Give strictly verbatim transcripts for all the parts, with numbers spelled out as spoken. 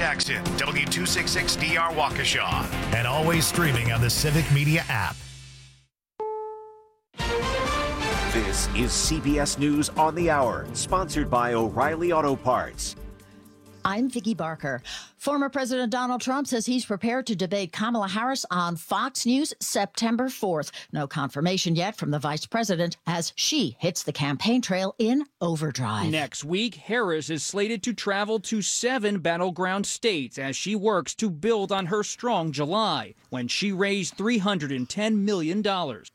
Jackson, W two sixty-six D R Waukesha, and always streaming on the Civic Media app. This is C B S News on the Hour, sponsored by O'Reilly Auto Parts. I'm Vicki Barker. Former President Donald Trump says he's prepared to debate Kamala Harris on Fox News September fourth. No confirmation yet from the vice president as she hits the campaign trail in overdrive. Next week, Harris is slated to travel to seven battleground states as she works to build on her strong July, when she raised three hundred ten million dollars.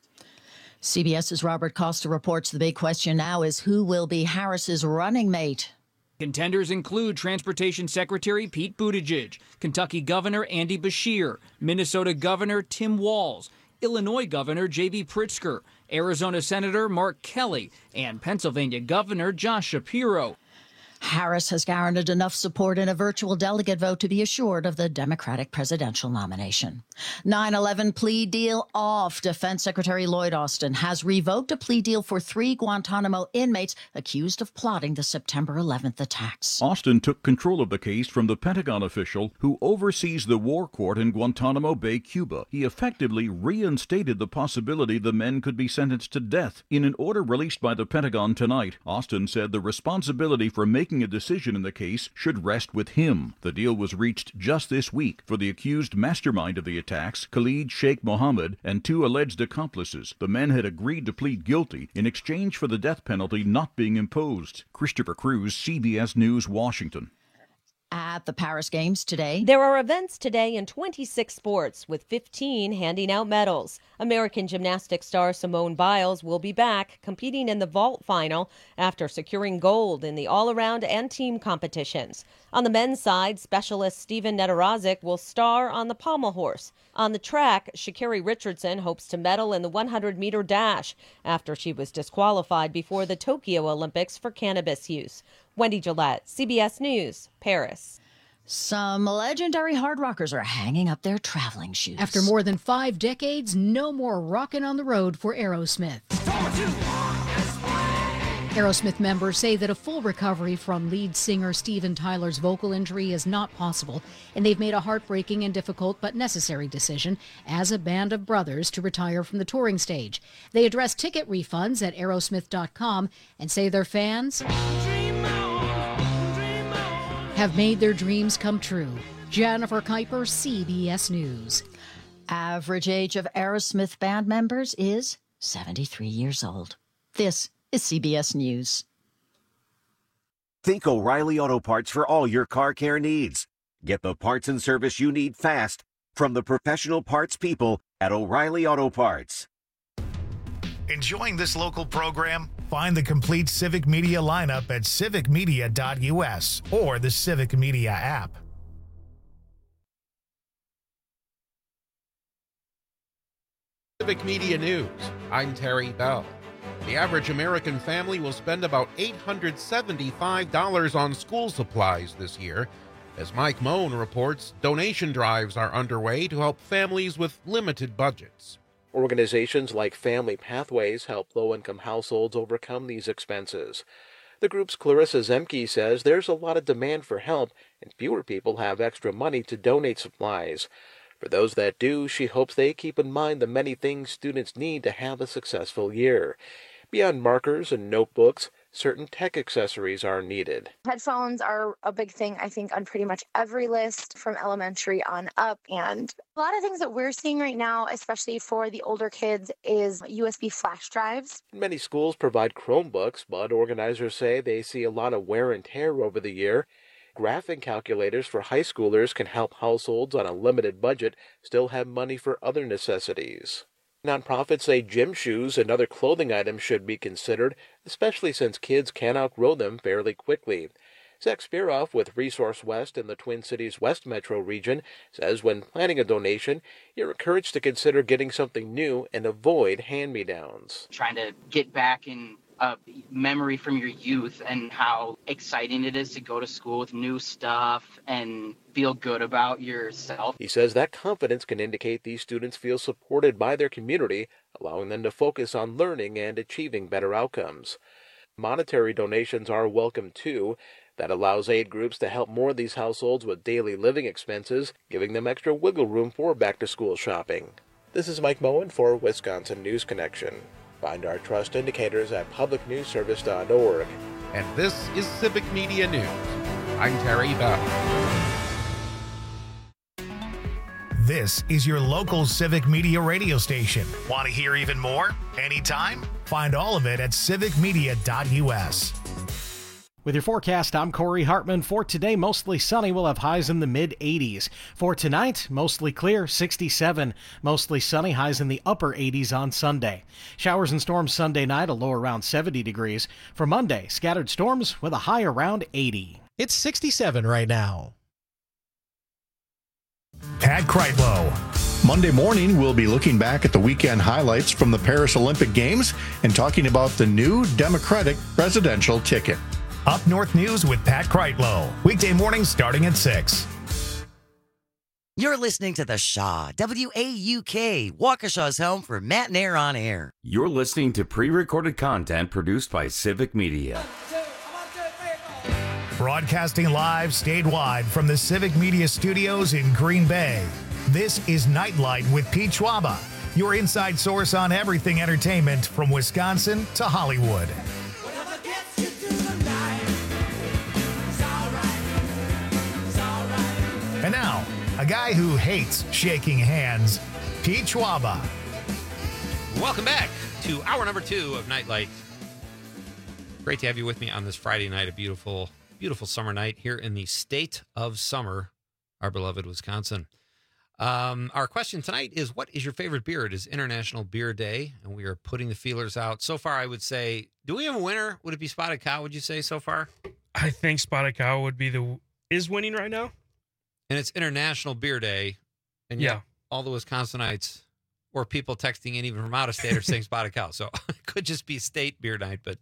CBS's Robert Costa reports the big question now is who will be Harris's running mate. Contenders include Transportation Secretary Pete Buttigieg, Kentucky Governor Andy Beshear, Minnesota Governor Tim Walz, Illinois Governor J B Pritzker, Arizona Senator Mark Kelly, and Pennsylvania Governor Josh Shapiro. Harris has garnered enough support in a virtual delegate vote to be assured of the Democratic presidential nomination. nine eleven plea deal off. Defense Secretary Lloyd Austin has revoked a plea deal for three Guantanamo inmates accused of plotting the September eleventh attacks. Austin took control of the case from the Pentagon official who oversees the war court in Guantanamo Bay, Cuba. He effectively reinstated the possibility the men could be sentenced to death. In an order released by the Pentagon tonight, Austin said the responsibility for making Making a decision in the case should rest with him. The deal was reached just this week for the accused mastermind of the attacks, Khalid Sheikh Mohammed, and two alleged accomplices. The men had agreed to plead guilty in exchange for the death penalty not being imposed. Christopher Cruz, C B S News, Washington. At the Paris Games today, there are events today in twenty-six sports, with fifteen handing out medals. American gymnastics star Simone Biles will be back competing in the vault final after securing gold in the all-around and team competitions. On the men's side, specialist Steven Nedorozic will star on the pommel horse. On the track, Sha'Carri Richardson hopes to medal in the one hundred meter dash after she was disqualified before the Tokyo Olympics for cannabis use. Wendy Gillette, C B S News, Paris. Some legendary hard rockers are hanging up their traveling shoes. After more than five decades, no more rocking on the road for Aerosmith. Aerosmith members say that a full recovery from lead singer Steven Tyler's vocal injury is not possible, and they've made a heartbreaking and difficult but necessary decision as a band of brothers to retire from the touring stage. They address ticket refunds at aerosmith dot com and say their fans have made their dreams come true. Jennifer Kuiper, C B S News. Average age of Aerosmith band members is seventy-three years old. This is C B S News. Think O'Reilly Auto Parts for all your car care needs. Get the parts and service you need fast from the professional parts people at O'Reilly Auto Parts. Enjoying this local program? Find the complete Civic Media lineup at civic media dot U S or the Civic Media app. Civic Media News. I'm Terry Bell. The average American family will spend about eight hundred seventy-five dollars on school supplies this year. As Mike Moan reports, donation drives are underway to help families with limited budgets. Organizations like Family Pathways help low-income households overcome these expenses. The group's Clarissa Zemke says there's a lot of demand for help and fewer people have extra money to donate supplies. For those that do, she hopes they keep in mind the many things students need to have a successful year. Beyond markers and notebooks, certain tech accessories are needed. Headphones are a big thing, I think, on pretty much every list from elementary on up. And a lot of things that we're seeing right now, especially for the older kids, is U S B flash drives. Many schools provide Chromebooks, but organizers say they see a lot of wear and tear over the year. Graphing calculators for high schoolers can help households on a limited budget still have money for other necessities. Nonprofits say gym shoes and other clothing items should be considered, especially since kids can outgrow them fairly quickly. Zach Spiroff with Resource West in the Twin Cities West Metro region says when planning a donation, you're encouraged to consider getting something new and avoid hand-me-downs. Trying to get back in a memory from your youth and how exciting it is to go to school with new stuff and feel good about yourself. He says that confidence can indicate these students feel supported by their community, allowing them to focus on learning and achieving better outcomes. Monetary donations are welcome too. That allows aid groups to help more of these households with daily living expenses, giving them extra wiggle room for back-to-school shopping. This is Mike Moen for Wisconsin News Connection. Find our trust indicators at public news service dot org. And this is Civic Media News. I'm Terry Bell. This is your local Civic Media radio station. Want to hear even more? Anytime? Find all of it at civic media dot u s. With your forecast, I'm Corey Hartman. For today, mostly sunny. We'll have highs in the mid eighties. For tonight, mostly clear, sixty-seven. Mostly sunny, highs in the upper eighties on Sunday. Showers and storms Sunday night, a low around seventy degrees. For Monday, scattered storms with a high around eighty. It's sixty-seven right now. Pat Kreitlow. Monday morning, we'll be looking back at the weekend highlights from the Paris Olympic Games and talking about the new Democratic presidential ticket. Up North News with Pat Kreitlow. Weekday mornings starting at six. You're listening to The Shaw, W A U K, Waukesha's home for Matt and Air on air. You're listening to pre-recorded content produced by Civic Media. Broadcasting live statewide from the Civic Media Studios in Green Bay. This is Nightlight with Pete Schwaba, your inside source on everything entertainment from Wisconsin to Hollywood. And now, a guy who hates shaking hands, Pete Schwaba. Welcome back to hour number two of Nightlight. Great to have you with me on this Friday night, a beautiful, beautiful summer night here in the state of summer, our beloved Wisconsin. Um, our question tonight is, what is your favorite beer? It is International Beer Day, and we are putting the feelers out. So far, I would say, do we have a winner? Would it be Spotted Cow, would you say, so far? I think Spotted Cow would be the is winning right now. And it's International Beer Day, and yeah, all the Wisconsinites or people texting in even from out of state are saying Spotted Cow. So it could just be state beer night, but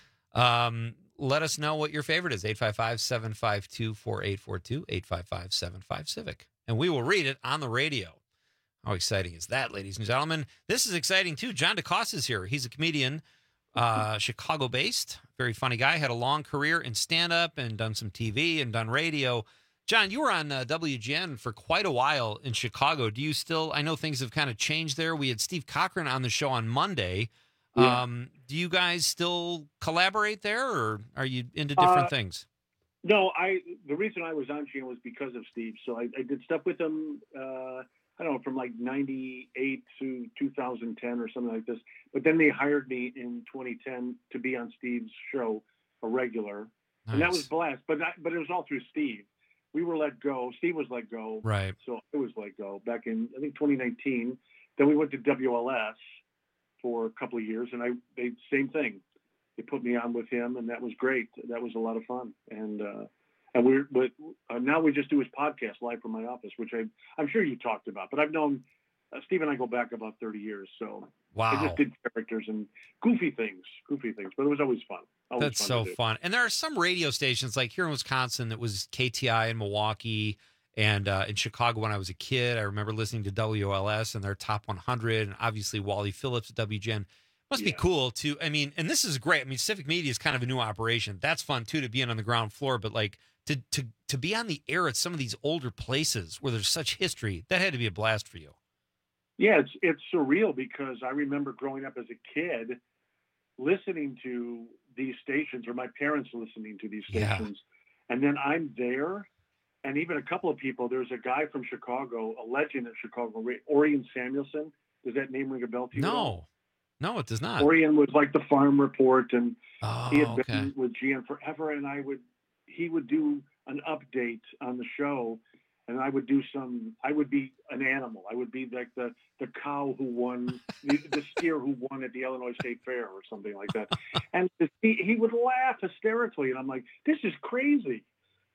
um, let us know what your favorite is. eight five five, seven five two, four eight four two, eight five five, seven five, Civic. And we will read it on the radio. How exciting is that, ladies and gentlemen? This is exciting, too. John DeCosta is here. He's a comedian, uh, Chicago-based, very funny guy, had a long career in stand-up and done some T V and done radio. John, you were on uh, W G N for quite a while in Chicago. Do you still, I know things have kind of changed there. We had Steve Cochran on the show on Monday. Yeah. Um, do you guys still collaborate there, or are you into different Uh, things? No, I. The reason I was on G N was because of Steve. So I, I did stuff with him. Uh, I don't know, from like ninety-eight to two thousand ten or something like this. But then they hired me in twenty ten to be on Steve's show, a regular, Nice. and that was blessed. But that, but it was all through Steve. We were let go. Steve was let go. Right. So I was let go back in, I think, twenty nineteen. Then we went to W L S for a couple of years, and I they same thing. They put me on with him, and that was great. That was a lot of fun. And uh, and we're but uh, now we just do his podcast live from my office, which I I'm sure you talked about. But I've known uh, Steve and I go back about thirty years, so Wow. I just did characters and goofy things, goofy things. But it was always fun. Always That's fun so to do. fun. And there are some radio stations like here in Wisconsin that was K T I in Milwaukee, and uh, in Chicago when I was a kid. I remember listening to W L S and their top one hundred, and obviously Wally Phillips at W G N. Must be cool to, I mean, and this is great. I mean, Civic Media is kind of a new operation. That's fun too, to be in on the ground floor, but like to to to be on the air at some of these older places where there's such history, that had to be a blast for you. Yeah, it's it's surreal because I remember growing up as a kid listening to these stations, or my parents listening to these Yeah. stations, and then I'm there, and even a couple of people. There's a guy from Chicago, a legend in Chicago, Orion Samuelson. Does that name ring a bell to you? at all? No, no, it does not. Orion was like the Farm Report, and Oh, he had okay. been with G M forever. And I would, he would do an update on the show, and I would do some. I would be an animal. I would be like the the cow who won, the, the steer who won at the Illinois State Fair or something like that. And he, he would laugh hysterically, and I'm like, this is crazy.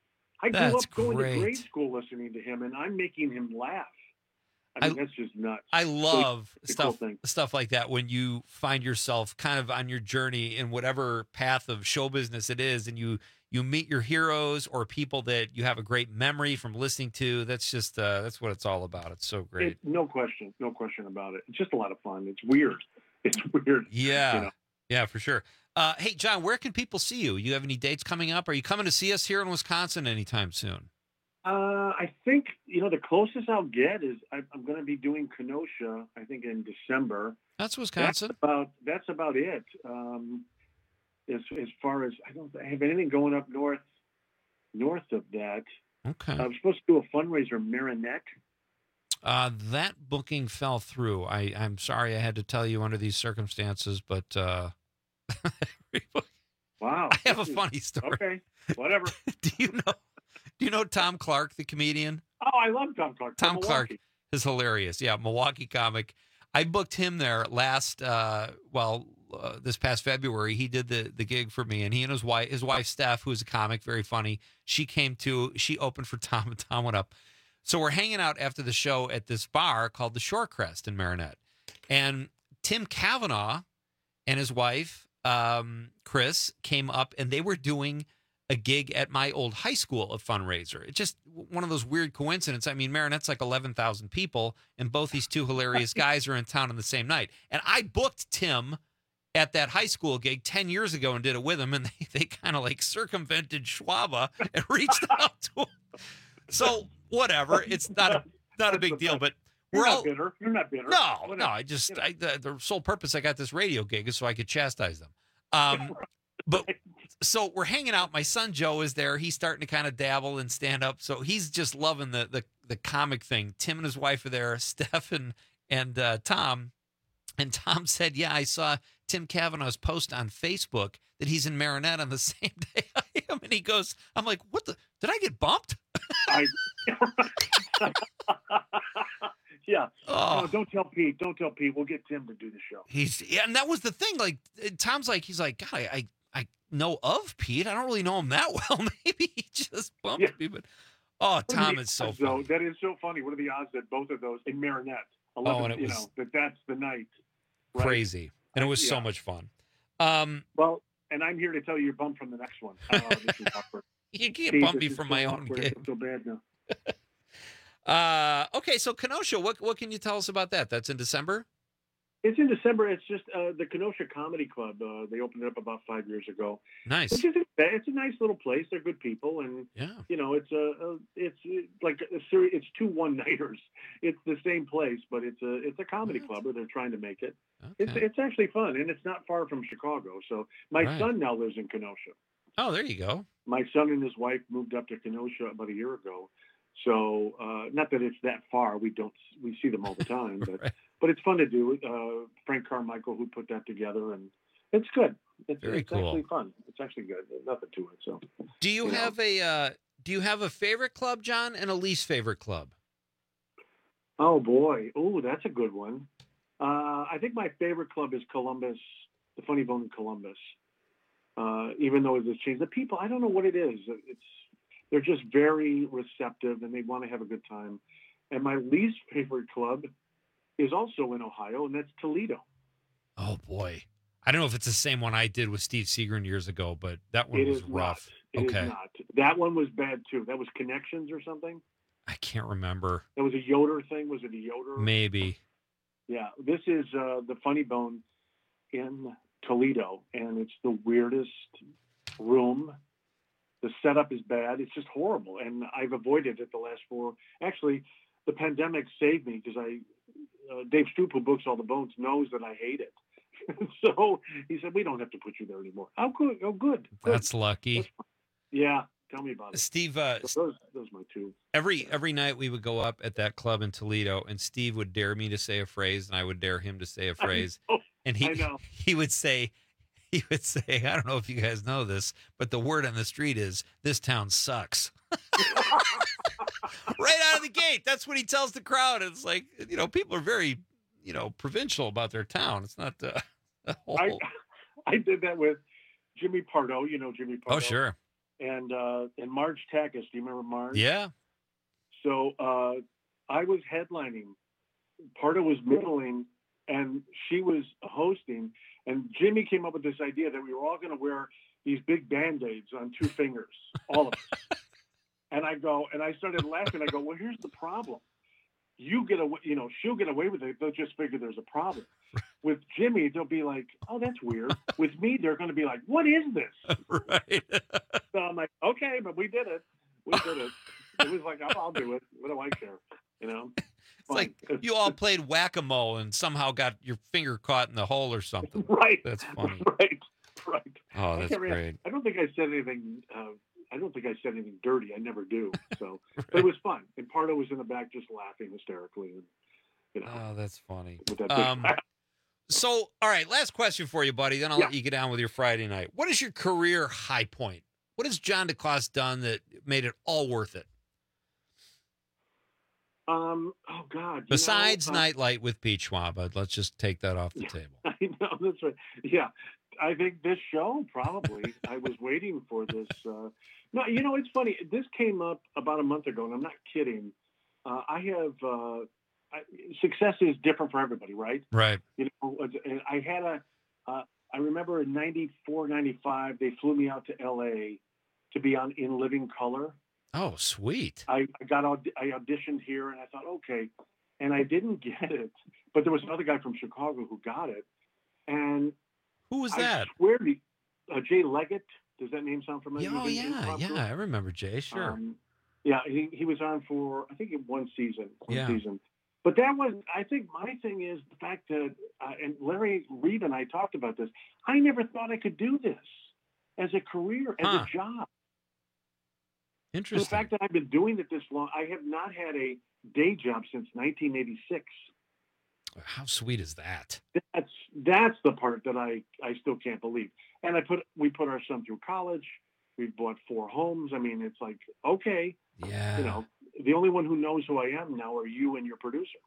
I grew That's up going great. to grade school listening to him, and I'm making him laugh. I mean, I- that's just nuts. I So love it's a cool stuff thing. stuff like that when you find yourself kind of on your journey in whatever path of show business it is, and you you meet your heroes or people that you have a great memory from listening to. That's just uh, that's what it's all about. It's so great. It, no question, no question about it. It's just a lot of fun. It's weird. It's weird. Yeah, You know? yeah, for sure. Uh, hey, John, where can people see you? You have any dates coming up? Are you coming to see us here in Wisconsin anytime soon? Uh, I think, you know, the closest I'll get is I, I'm going to be doing Kenosha, I think, in December. That's Wisconsin. That's about, that's about it. Um, as, as far as, I don't have anything going up north, north of that. Okay. I was supposed to do a fundraiser, Marinette. Uh, that booking fell through. I, I'm sorry I had to tell you under these circumstances, but uh, wow, I have a is, funny story. Okay, whatever. Do you know? Do you know Tom Clark, the comedian? Oh, I love Tom Clark. Tom Clark is hilarious. Yeah, Milwaukee comic. I booked him there last, uh, well, uh, this past February. He did the the gig for me, and he and his wife, his wife Steph, who's a comic, very funny. She came to. She opened for Tom, and Tom went up. So we're hanging out after the show at this bar called the Shorecrest in Marinette, and Tim Kavanaugh and his wife um, Chris came up, and they were doing a gig at my old high school, a fundraiser. It's just one of those weird coincidences. I mean, Marinette's like eleven thousand people, and both these two hilarious guys are in town on the same night. And I booked Tim at that high school gig ten years ago and did it with him, and they, they kind of like circumvented Schwaba and reached out to him. So whatever, it's not a, not a big deal, but You're we're not all bitter. You're not bitter. no, Whatever. no. I just You know. I, the, the sole purpose I got this radio gig is so I could chastise them. Um, but so we're hanging out. My son Joe is there. He's starting to kind of dabble and stand up. So he's just loving the the the comic thing. Tim and his wife are there. Steph and and uh, Tom. And Tom said, "Yeah, I saw Tim Kavanaugh's post on Facebook that he's in Marinette on the same day I am." And he goes, "I'm like, what the? Did I get bumped?" I, yeah. Oh. No, don't tell Pete. Don't tell Pete. We'll get Tim to do the show. He's yeah, and that was the thing. Like Tom's like, he's like, God, I I, I know of Pete. I don't really know him that well. Maybe he just bumped Yeah. me, but oh, What are Tom the is so odds, though? funny. That is so funny. What are the odds that both of those in Marinette? eleven, Oh, and it you was- know, that that's the night. Right? Crazy, and it was so Yeah. much fun. Um, Well, and I'm here to tell you you're bumped from the next one. Oh, this is awkward. you can't Pete, bump this me is from so my own awkward. I gig. feel so bad now. Uh, okay, so Kenosha, what what can you tell us about that? That's in December. It's in December. It's just uh, the Kenosha Comedy Club. Uh, they opened it up about five years ago. Nice. Which isn't bad. It's a nice little place. They're good people, and Yeah. you know, it's a, a it's like a series. It's two one-nighters. It's the same place, but it's a it's a comedy club where they're trying to make it. It's Okay. it's actually fun, and it's not far from Chicago. So my Right. son now lives in Kenosha. Oh, there you go. My son and his wife moved up to Kenosha about a year ago. So uh, not that it's that far. We don't we see them all the time, but Right. but it's fun to do. Uh, Frank Carmichael, who put that together, and it's good. It's, Very it's cool. actually fun. It's actually good. There's nothing to it. So Do you, You know. have a uh, do you have a favorite club, John, and a least favorite club? oh boy, oh that's a good one. Uh, I think my favorite club is Columbus, the Funny Bone in Columbus. Uh, even though it's changed, the people, I don't know what it is. It's they're just very receptive and they want to have a good time. And my least favorite club is also in Ohio, and that's Toledo. Oh boy, I don't know if it's the same one I did with Steve Seagren years ago, but that one It was is rough. not. It is okay, not. That one was bad too. That was Connections or something. I can't remember. That was a Yoder thing. Was it a Yoder? Maybe. Yeah. This is uh, the Funny Bone in Toledo, and it's the weirdest room. The setup is bad. It's just horrible, and I've avoided it the last four. Actually, the pandemic saved me because I, uh, Dave Stroop, who books all the bones, knows that I hate it. So he said, "We don't have to put you there anymore." Oh, good. Oh, good. good. That's lucky. Yeah. Tell me about it. Steve, uh, So those, those are my two. every every night we would go up at that club in Toledo, and Steve would dare me to say a phrase, and I would dare him to say a phrase, know. and he I know. he would say. He would say, I don't know if you guys know this, but the word on the street is, this town sucks. Right out of the gate. That's what he tells the crowd. It's like, you know, people are very, you know, provincial about their town. It's not uh, a whole... I, I did that with Jimmy Pardo. You know Jimmy Pardo. Oh, sure. And uh, and Marge Takas. Do you remember Marge? Yeah. So uh, I was headlining. Pardo was middling, and she was hosting. And Jimmy came up with this idea that we were all going to wear these big Band-Aids on two fingers, all of us. And I go, and I started laughing. I go, well, here's the problem. You get away, you know, she'll get away with it. They'll just figure there's a problem. with Jimmy, they'll be like, "Oh, that's weird." With me, they're going to be like, "What is this?" Right. So I'm like, "Okay, but we did it. We did it." It was like, "Oh, I'll do it. What do I care?" You know. It's like you all played whack-a-mole and somehow got your finger caught in the hole or something. Right. That's funny. Right. Right. Oh, I that's can't remember- great. I don't think I said anything. Uh, I don't think I said anything dirty. I never do. So, but it was fun. And Pardo was in the back just laughing hysterically. And, you know, Oh, that's funny. with that big Um, so, all right, last question for you, buddy. Then I'll Yeah. let you get on with your Friday night. What is your career high point? What has John DeCoste done that made it all worth it? Um. Oh God. you Besides know, uh, Nightlight with Pete Schwab, let's just take that off the Yeah. table. I know that's right. Yeah, I think this show probably. I was waiting for this. Uh, no, you know it's funny. This came up about a month ago, and I'm not kidding. Uh, I have uh, I, success is different for everybody, right? Right. You know, and I had a. Uh, I remember in ninety-four, ninety-five, they flew me out to L A to be on In Living Color. Oh, sweet. I, I got aud- I auditioned here, and I thought, okay, and I didn't get it, but there was another guy from Chicago who got it, and who was I that? swear to you, uh, Jay Leggett. Does that name sound familiar? Yeah, oh, He's in yeah, improv yeah. group. I remember Jay. Sure. Um, yeah, he, he was on for I think one season, one Yeah. season. But that was, I think, my thing is the fact that, uh, and Larry Reed and I talked about this. I never thought I could do this as a career, as Huh. a job. Interesting. The fact that I've been doing it this long, I have not had a day job since nineteen eighty-six. How sweet is that? That's that's the part that I, I still can't believe. And I put we put our son through college. We bought four homes. I mean, it's like, okay, Yeah. you know, the only one who knows who I am now are you and your producer.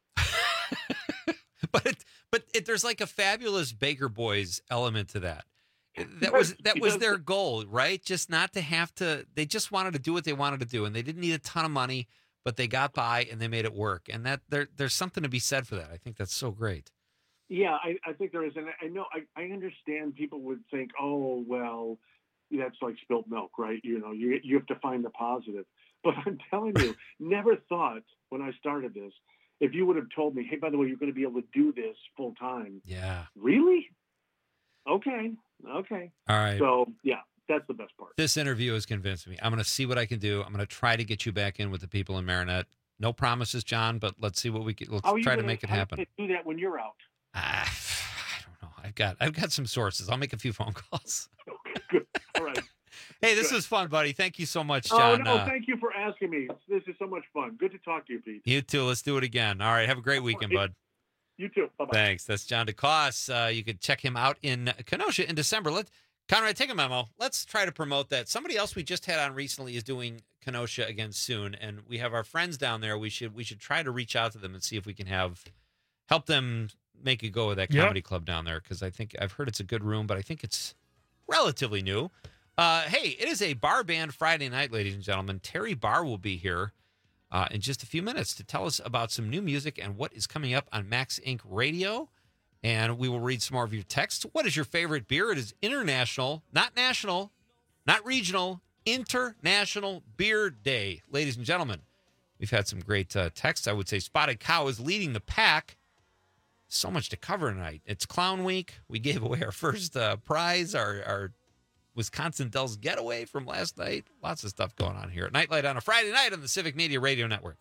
but it, but it, there's like a fabulous Baker Boys element to that. That was that was their goal, right? Just not to have to. They just wanted to do what they wanted to do, and they didn't need a ton of money, but they got by and they made it work. And that there there's something to be said for that. I think that's so great. Yeah, I, I think there is. And I know, I, I understand people would think, oh, well, that's like spilt milk, right? You know, you, you have to find the positive. But I'm telling you, never thought when I started this, if you would have told me, hey, by the way, you're going to be able to do this full time. Yeah. Really? Okay. Okay. All right. So, yeah, that's the best part. This interview has convinced me. I'm going to see what I can do. I'm going to try to get you back in with the people in Marinette. No promises, John, but let's see what we can. Let's How are you try to gonna- make it how are you happen. gonna do that when you're out. Ah, I don't know. I've got I've got some sources. I'll make a few phone calls. Good. All right. Hey, this Good. was fun, buddy. Thank you so much, Oh, John. no, Uh, thank you for asking me. This is so much fun. Good to talk to you, Pete. you too. Let's do it again. All right. Have a great weekend, bud. You too. Bye-bye. Thanks. That's John DeCoste. Uh, you can check him out in Kenosha in December. Let Conrad, take a memo. Let's try to promote that. Somebody else we just had on recently is doing Kenosha again soon, and we have our friends down there. We should we should try to reach out to them and see if we can have help them make a go of that Yep. comedy club down there, because I think I've heard it's a good room, but I think it's relatively new. Uh, hey, it is a bar band Friday night, ladies and gentlemen. Terry Barr will be here uh, in just a few minutes to tell us about some new music and what is coming up on Max Incorporated. Radio. And we will read some more of your texts. What is your favorite beer? It is international, not national, not regional, International Beer Day. Ladies and gentlemen, we've had some great uh, texts. I would say Spotted Cow is leading the pack. So much to cover tonight. It's Clown Week. We gave away our first uh, prize, our, our Wisconsin Dells getaway from last night. Lots of stuff going on here at Nightlight on a Friday night on the Civic Media Radio Network.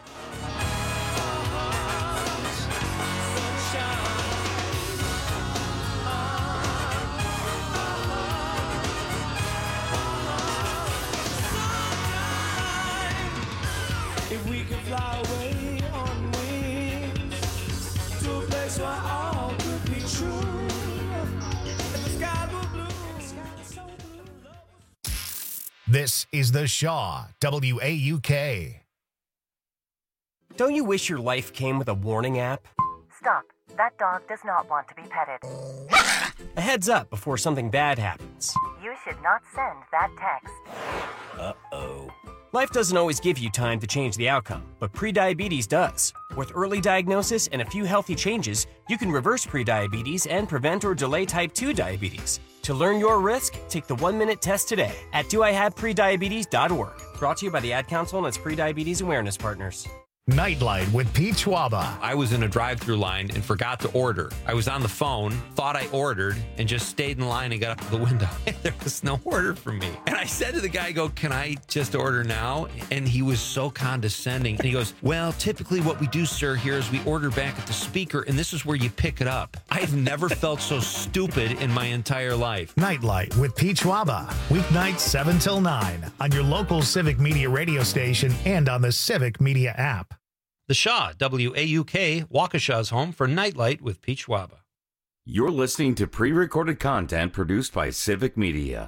If we could fly away on wings to a place where all could be true. If the sky were blue, the sky so blue. This is the Shaw W A U K. Don't you wish your life came with a warning app? Stop. That dog does not want to be petted. A heads up before something bad happens. You should not send that text. Uh-oh. Life doesn't always give you time to change the outcome, but prediabetes does. With early diagnosis and a few healthy changes, you can reverse prediabetes and prevent or delay type two diabetes. To learn your risk, take the one-minute test today at do I have prediabetes dot org. Brought to you by the Ad Council and its prediabetes awareness partners. Nightlight with Pete Schwaba. I was in a drive-through line and forgot to order. I was on the phone, thought I ordered, and just stayed in line and got up to the window. There was no order for me. And I said to the guy, I go, can I just order now? And he was so condescending. And he goes, well, typically what we do, sir, here is we order back at the speaker, and this is where you pick it up. I've never felt so stupid in my entire life. Nightlight with Pete Schwaba. Weeknights seven till nine on your local Civic Media radio station and on the Civic Media app. The Shaw, W A U K, Waukesha's home for Nightlight with Pete Schwaba. You're listening to pre-recorded content produced by Civic Media.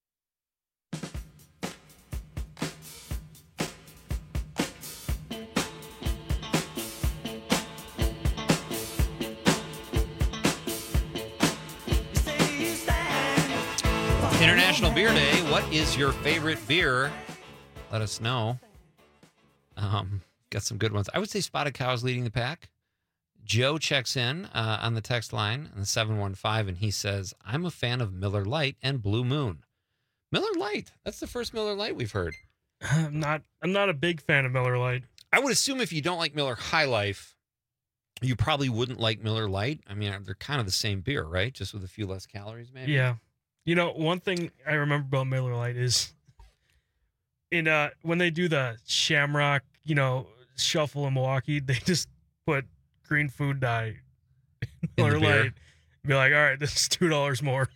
International Beer Day. What is your favorite beer? Let us know. Um... Got some good ones. I would say Spotted Cow is leading the pack. Joe checks in uh, on the text line on the seven one five, and he says, I'm a fan of Miller Lite and Blue Moon. Miller Lite. That's the first Miller Lite we've heard. I'm not I'm not a big fan of Miller Lite. I would assume if you don't like Miller High Life, you probably wouldn't like Miller Lite. I mean, they're kind of the same beer, right? Just with a few less calories, maybe. Yeah. You know, one thing I remember about Miller Lite is in uh when they do the Shamrock, you know, shuffle in Milwaukee, they just put green food dye in Miller Lite. Be like, all right, this is two dollars more.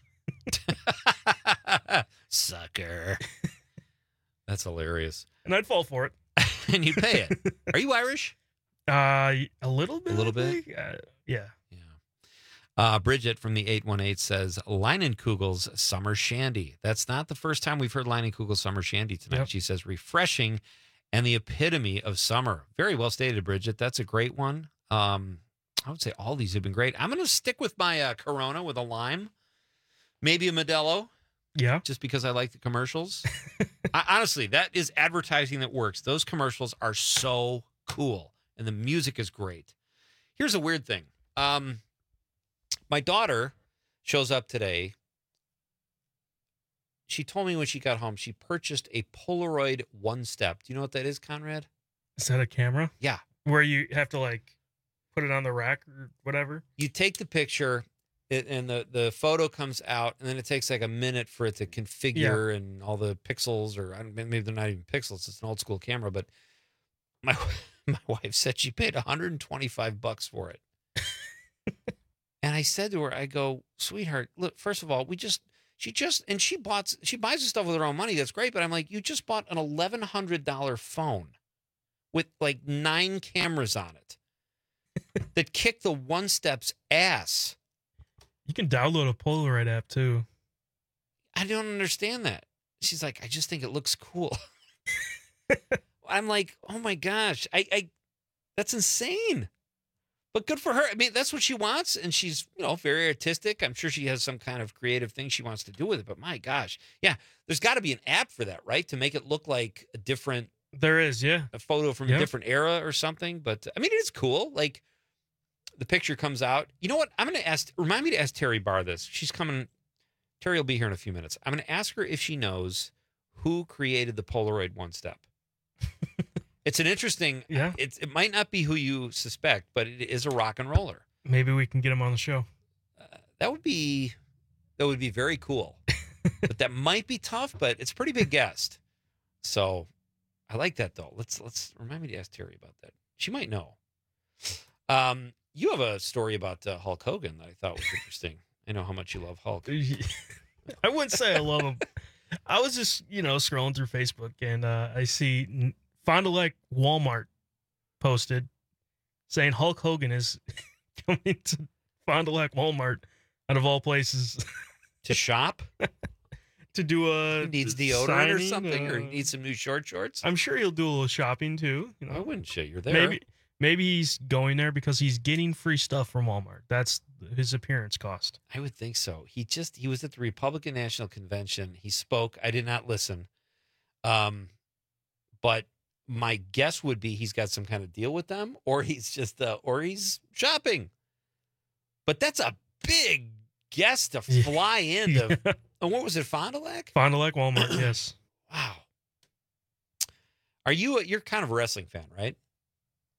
Sucker. That's hilarious. And I'd fall for it. And you pay it. Are you Irish? Uh, a little bit. A little bit? Uh, yeah. Yeah. Uh, Bridget from the eight one eight says, Leinenkugel's Summer Shandy. That's not the first time we've heard Leinenkugel's Summer Shandy tonight. Yep. She says, refreshing and the epitome of summer. Very well stated, Bridget. That's a great one. Um, I would say all these have been great. I'm going to stick with my uh, Corona with a lime. Maybe a Modelo. Yeah. Just because I like the commercials. I, honestly, that is advertising that works. Those commercials are so cool. And the music is great. Here's a weird thing. Um, my daughter shows up today. She told me when she got home, she purchased a Polaroid One Step. Do you know what that is, Conrad? Is that a camera? Yeah. Where you have to like put it on the rack or whatever? You take the picture it, and the, the photo comes out, and then it takes like a minute for it to configure yeah. and all the pixels, or I don't, maybe they're not even pixels. It's an old school camera, but my my wife said she paid one hundred twenty-five bucks for it. And I said to her, I go, sweetheart, look, first of all, we just, she just, and she bought, she buys the stuff with her own money. That's great. But I'm like, you just bought an eleven hundred dollars phone with like nine cameras on it that kick the One Step's ass. You can download a Polaroid app too. I don't understand that. She's like, I just think it looks cool. I'm like, oh my gosh, I, I, that's insane. But good for her. I mean, that's what she wants, and she's, you know, very artistic. I'm sure she has some kind of creative thing she wants to do with it. But my gosh, yeah, there's got to be an app for that, right? To make it look like a different. There is, yeah, a photo from yep. a different era or something. But I mean, it is cool. Like the picture comes out. You know what? I'm going to ask. Remind me to ask Terry Barr this. She's coming. Terry will be here in a few minutes. I'm going to ask her if she knows who created the Polaroid One Step. It's an interesting, yeah. It's, it might not be who you suspect, but it is a rock and roller. Maybe we can get him on the show. Uh, that would be, that would be very cool. But that might be tough, but it's a pretty big guest. So I like that though. Let's, let's remind me to ask Terry about that. She might know. Um, you have a story about uh, Hulk Hogan that I thought was interesting. I know how much you love Hulk. I wouldn't say I love him. I was just, you know, scrolling through Facebook and uh, I see Fond du Lac Walmart posted saying Hulk Hogan is coming to Fond du Lac Walmart out of all places to shop, to do a he needs deodorant signing, or something, uh, or he needs some new short shorts. I'm sure he'll do a little shopping too. You know, I wouldn't say you're there. Maybe maybe he's going there because he's getting free stuff from Walmart. That's his appearance cost. I would think so. He just he was at the Republican National Convention. He spoke. I did not listen. Um, but my guess would be he's got some kind of deal with them, or he's just uh, or he's shopping. But that's a big guess to fly into. Yeah. And what was it, Fond du Lac? Fond du Lac Walmart, yes. Wow. Are you? A, you're kind of a wrestling fan, right?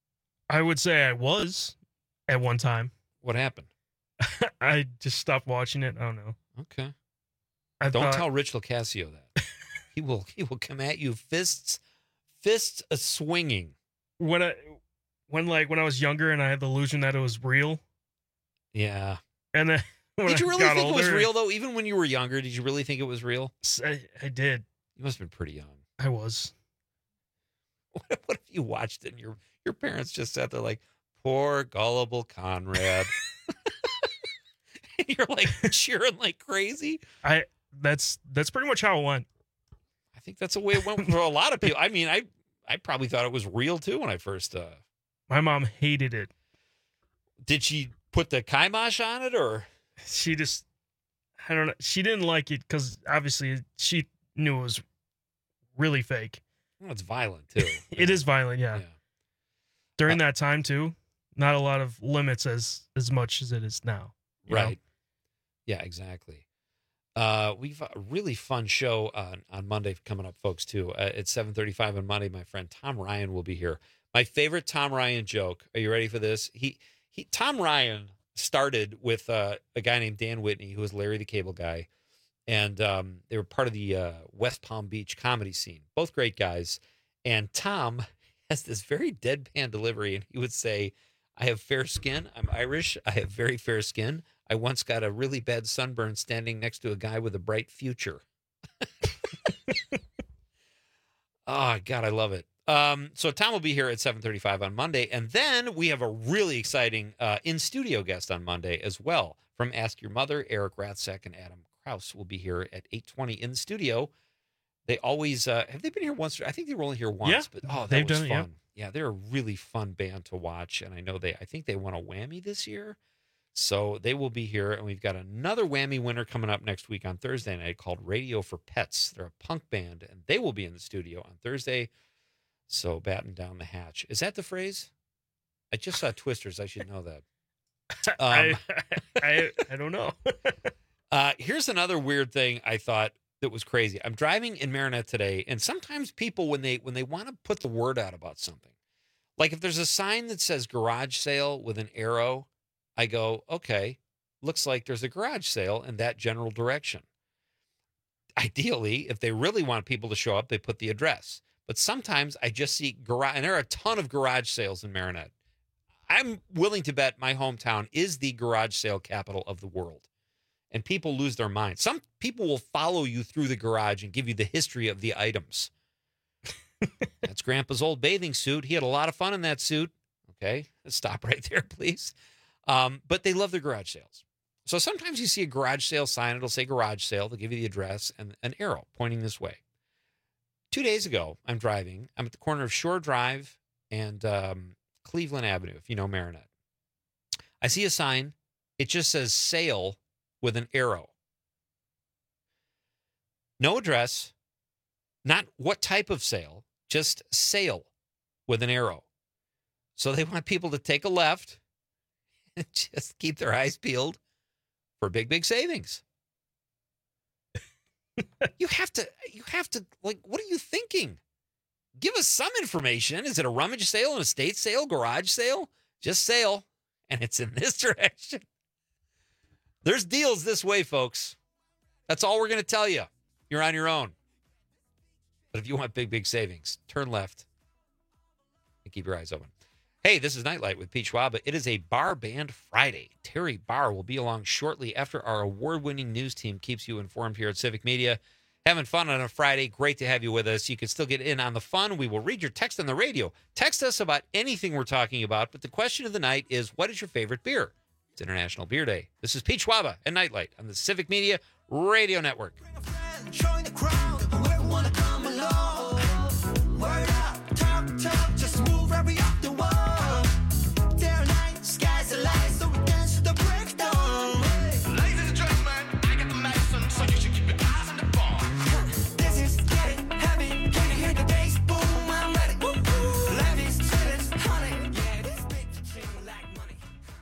I would say I was at one time. What happened? I just stopped watching it. I don't know. Okay. I Don't thought, tell Rich Locascio that. he will he will come at you fists fists a swinging. when I when like when I was younger and I had the illusion that it was real. Yeah. And then when Did you I really got think older, it was real though? Even when you were younger, did you really think it was real? I, I did. You must have been pretty young. I was. What, what if you watched it and your your parents just sat there like, poor gullible Conrad? And you're like cheering like crazy. I that's that's pretty much how it went. I think that's the way it went for a lot of people. I mean, I I probably thought it was real too when I first. Uh... My mom hated it. Did she put the kibosh on it, or she just? I don't know. She didn't like it because obviously she knew it was really fake. Well, it's violent too. It is violent, yeah. Yeah. During Uh, that time too, not a lot of limits as as much as it is now. you know? Right. Yeah, exactly. Uh, we've a really fun show on, on Monday coming up, folks, too. Uh, at seven thirty-five on Monday, my friend Tom Ryan will be here. My favorite Tom Ryan joke. Are you ready for this? He he. Tom Ryan started with uh, a guy named Dan Whitney, who was Larry the Cable Guy, and um, they were part of the uh, West Palm Beach comedy scene. Both great guys. And Tom has this very deadpan delivery, and he would say, "I have fair skin. I'm Irish. I have very fair skin. I once got a really bad sunburn standing next to a guy with a bright future." Oh, God, I love it. Um, so Tom will be here at seven thirty-five on Monday. And then we have a really exciting uh, in-studio guest on Monday as well. From Ask Your Mother, Eric Ratzak and Adam Kraus will be here at eight twenty in the studio. They always, uh, have they been here once? I think they were only here once. Yeah, but oh, that they've was done fun. it, yeah. Yeah, they're a really fun band to watch. And I know they, I think they won a Whammy this year. So they will be here, and we've got another Whammy winner coming up next week on Thursday night called Radio for Pets. They're a punk band, and they will be in the studio on Thursday. So batten down the hatch. Is that the phrase? I just saw Twisters. I should know that. Um, I, I I don't know. uh, here's another weird thing I thought that was crazy. I'm driving in Marinette today, and sometimes people, when they when they want to put the word out about something, like if there's a sign that says garage sale with an arrow, I go, okay, looks like there's a garage sale in that general direction. Ideally, if they really want people to show up, they put the address. But sometimes I just see garage, and there are a ton of garage sales in Marinette. I'm willing to bet my hometown is the garage sale capital of the world. And people lose their minds. Some people will follow you through the garage and give you the history of the items. That's Grandpa's old bathing suit. He had a lot of fun in that suit. Okay, let's stop right there, please. Um, but they love their garage sales. So sometimes you see a garage sale sign, it'll say garage sale, they'll give you the address and an arrow pointing this way. Two days ago, I'm driving, I'm at the corner of Shore Drive and um, Cleveland Avenue, if you know Marinette. I see a sign, it just says sale with an arrow. No address, not what type of sale, just sale with an arrow. So they want people to take a left and just keep their eyes peeled for big, big savings. You have to, you have to, like, what are you thinking? Give us some information. Is it a rummage sale, an estate sale, garage sale? Just sale. And it's in this direction. There's deals this way, folks. That's all we're going to tell you. You're on your own. But if you want big, big savings, turn left and keep your eyes open. Hey, this is Nightlight with Pete Schwab. It is a Bar Band Friday. Terry Barr will be along shortly after our award-winning news team keeps you informed here at Civic Media. Having fun on a Friday. Great to have you with us. You can still get in on the fun. We will read your text on the radio. Text us about anything we're talking about. But the question of the night is, what is your favorite beer? It's International Beer Day. This is Pete Schwab and Nightlight on the Civic Media Radio Network. Join the crowd, whoever wanna come along. Word up, talk, talk, just move right up the wall. Day or night, sky's the light, so we dance to the breakdown. Ladies and gentlemen, I got the medicine, so you should keep your eyes on the ball. This is getting heavy, can you hear the bass? Boom, I'm ready. Woo, woo. Life is chillin', honey. Yeah, this bitch chillin' like money.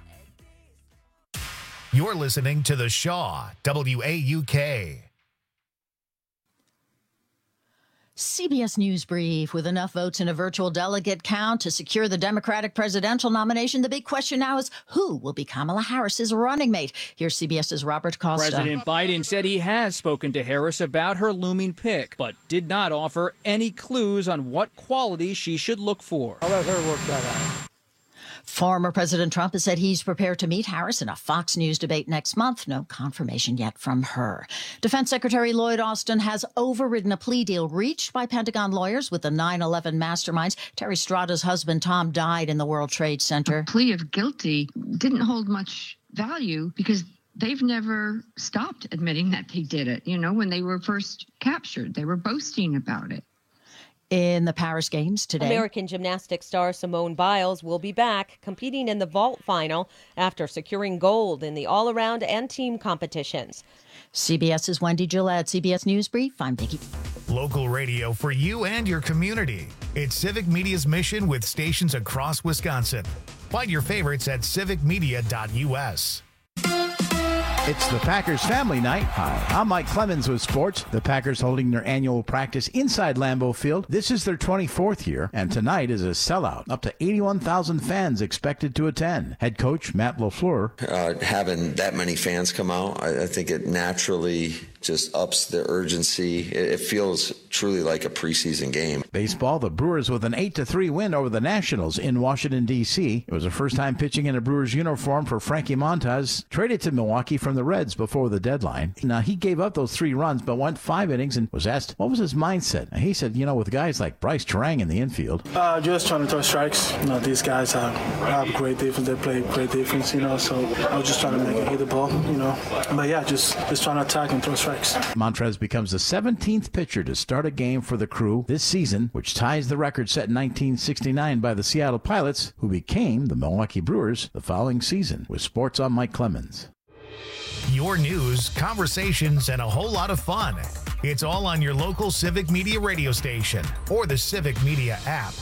You're listening to The Shaw, W A U K. C B S News Brief. With enough votes in a virtual delegate count to secure the Democratic presidential nomination, the big question now is who will be Kamala Harris's running mate? Here's CBS's Robert Costa. President Biden said he has spoken to Harris about her looming pick, but did not offer any clues on what qualities she should look for. I'll let her work that out. Former President Trump has said he's prepared to meet Harris in a Fox News debate next month. No confirmation yet from her. Defense Secretary Lloyd Austin has overridden a plea deal reached by Pentagon lawyers with the nine eleven masterminds. Terry Strada's husband, Tom, died in the World Trade Center. A plea of guilty didn't hold much value because they've never stopped admitting that they did it. You know, when they were first captured, they were boasting about it. In the Paris Games today, American gymnastics star Simone Biles will be back competing in the vault final after securing gold in the all-around and team competitions. CBS's Wendy Gillette, C B S News Brief. I'm Vicki. Local radio for you and your community. It's Civic Media's mission with stations across Wisconsin. Find your favorites at civic media dot u s. It's the Packers family night. Hi, I'm Mike Clemens with sports. The Packers holding their annual practice inside Lambeau Field. This is their twenty-fourth year, and tonight is a sellout. Up to eighty-one thousand fans expected to attend. Head coach Matt LaFleur. Uh, having that many fans come out, I, I think it naturally just ups the urgency. It, it feels truly like a preseason game. Baseball, the Brewers with an eight to three win over the Nationals in Washington, D C It was the first time pitching in a Brewers uniform for Frankie Montas, traded to Milwaukee from the Reds before the deadline. Now, he gave up those three runs, but went five innings and was asked, what was his mindset? And he said, you know, with guys like Bryce Terang in the infield. Uh, just trying to throw strikes. You know, these guys have, have great defense. They play great defense, you know, so I was just trying to make it hit the ball, you know. But yeah, just, just trying to attack and throw strikes. Montrez becomes the seventeenth pitcher to start a game for the Crew this season, which ties the record set in nineteen sixty-nine by the Seattle Pilots, who became the Milwaukee Brewers the following season. With sports, I'm Mike Clemens. Your news, conversations, and a whole lot of fun. It's all on your local Civic Media radio station or the Civic Media app.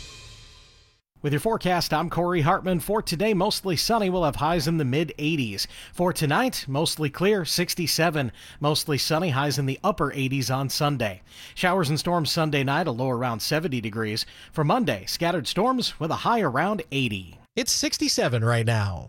With your forecast, I'm Corey Hartman. For today, mostly sunny. We'll have highs in the mid eighties. For tonight, mostly clear, sixty-seven. Mostly sunny, highs in the upper eighties on Sunday. Showers and storms Sunday night, a low around seventy degrees. For Monday, scattered storms with a high around eighty. It's sixty-seven right now.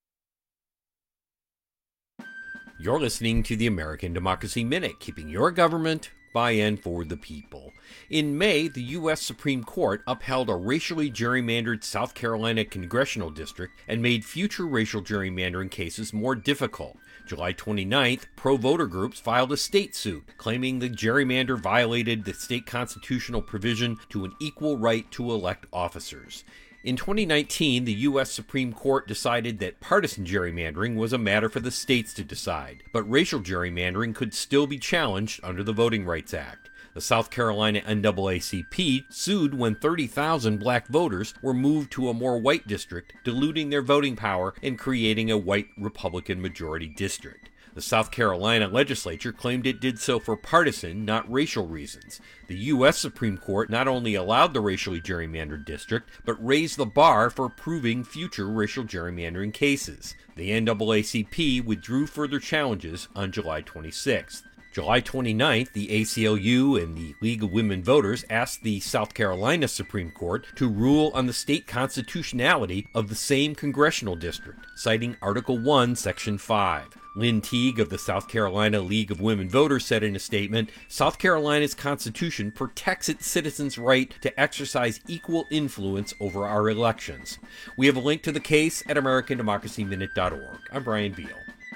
You're listening to the American Democracy Minute, keeping your government by and for the people. In May, the U S Supreme Court upheld a racially gerrymandered South Carolina congressional district and made future racial gerrymandering cases more difficult. July twenty-ninth, pro-voter groups filed a state suit claiming the gerrymander violated the state constitutional provision to an equal right to elect officers. In twenty nineteen, the U S Supreme Court decided that partisan gerrymandering was a matter for the states to decide, but racial gerrymandering could still be challenged under the Voting Rights Act. The South Carolina N double A C P sued when thirty thousand black voters were moved to a more white district, diluting their voting power and creating a white Republican majority district. The South Carolina legislature claimed it did so for partisan, not racial reasons. The U S Supreme Court not only allowed the racially gerrymandered district, but raised the bar for proving future racial gerrymandering cases. The N double A C P withdrew further challenges on July twenty-sixth. July twenty-ninth, the A C L U and the League of Women Voters asked the South Carolina Supreme Court to rule on the state constitutionality of the same congressional district, citing Article one, Section five. Lynn Teague of the South Carolina League of Women Voters said in a statement, South Carolina's Constitution protects its citizens' right to exercise equal influence over our elections. We have a link to the case at american democracy minute dot org. I'm Brian Beal.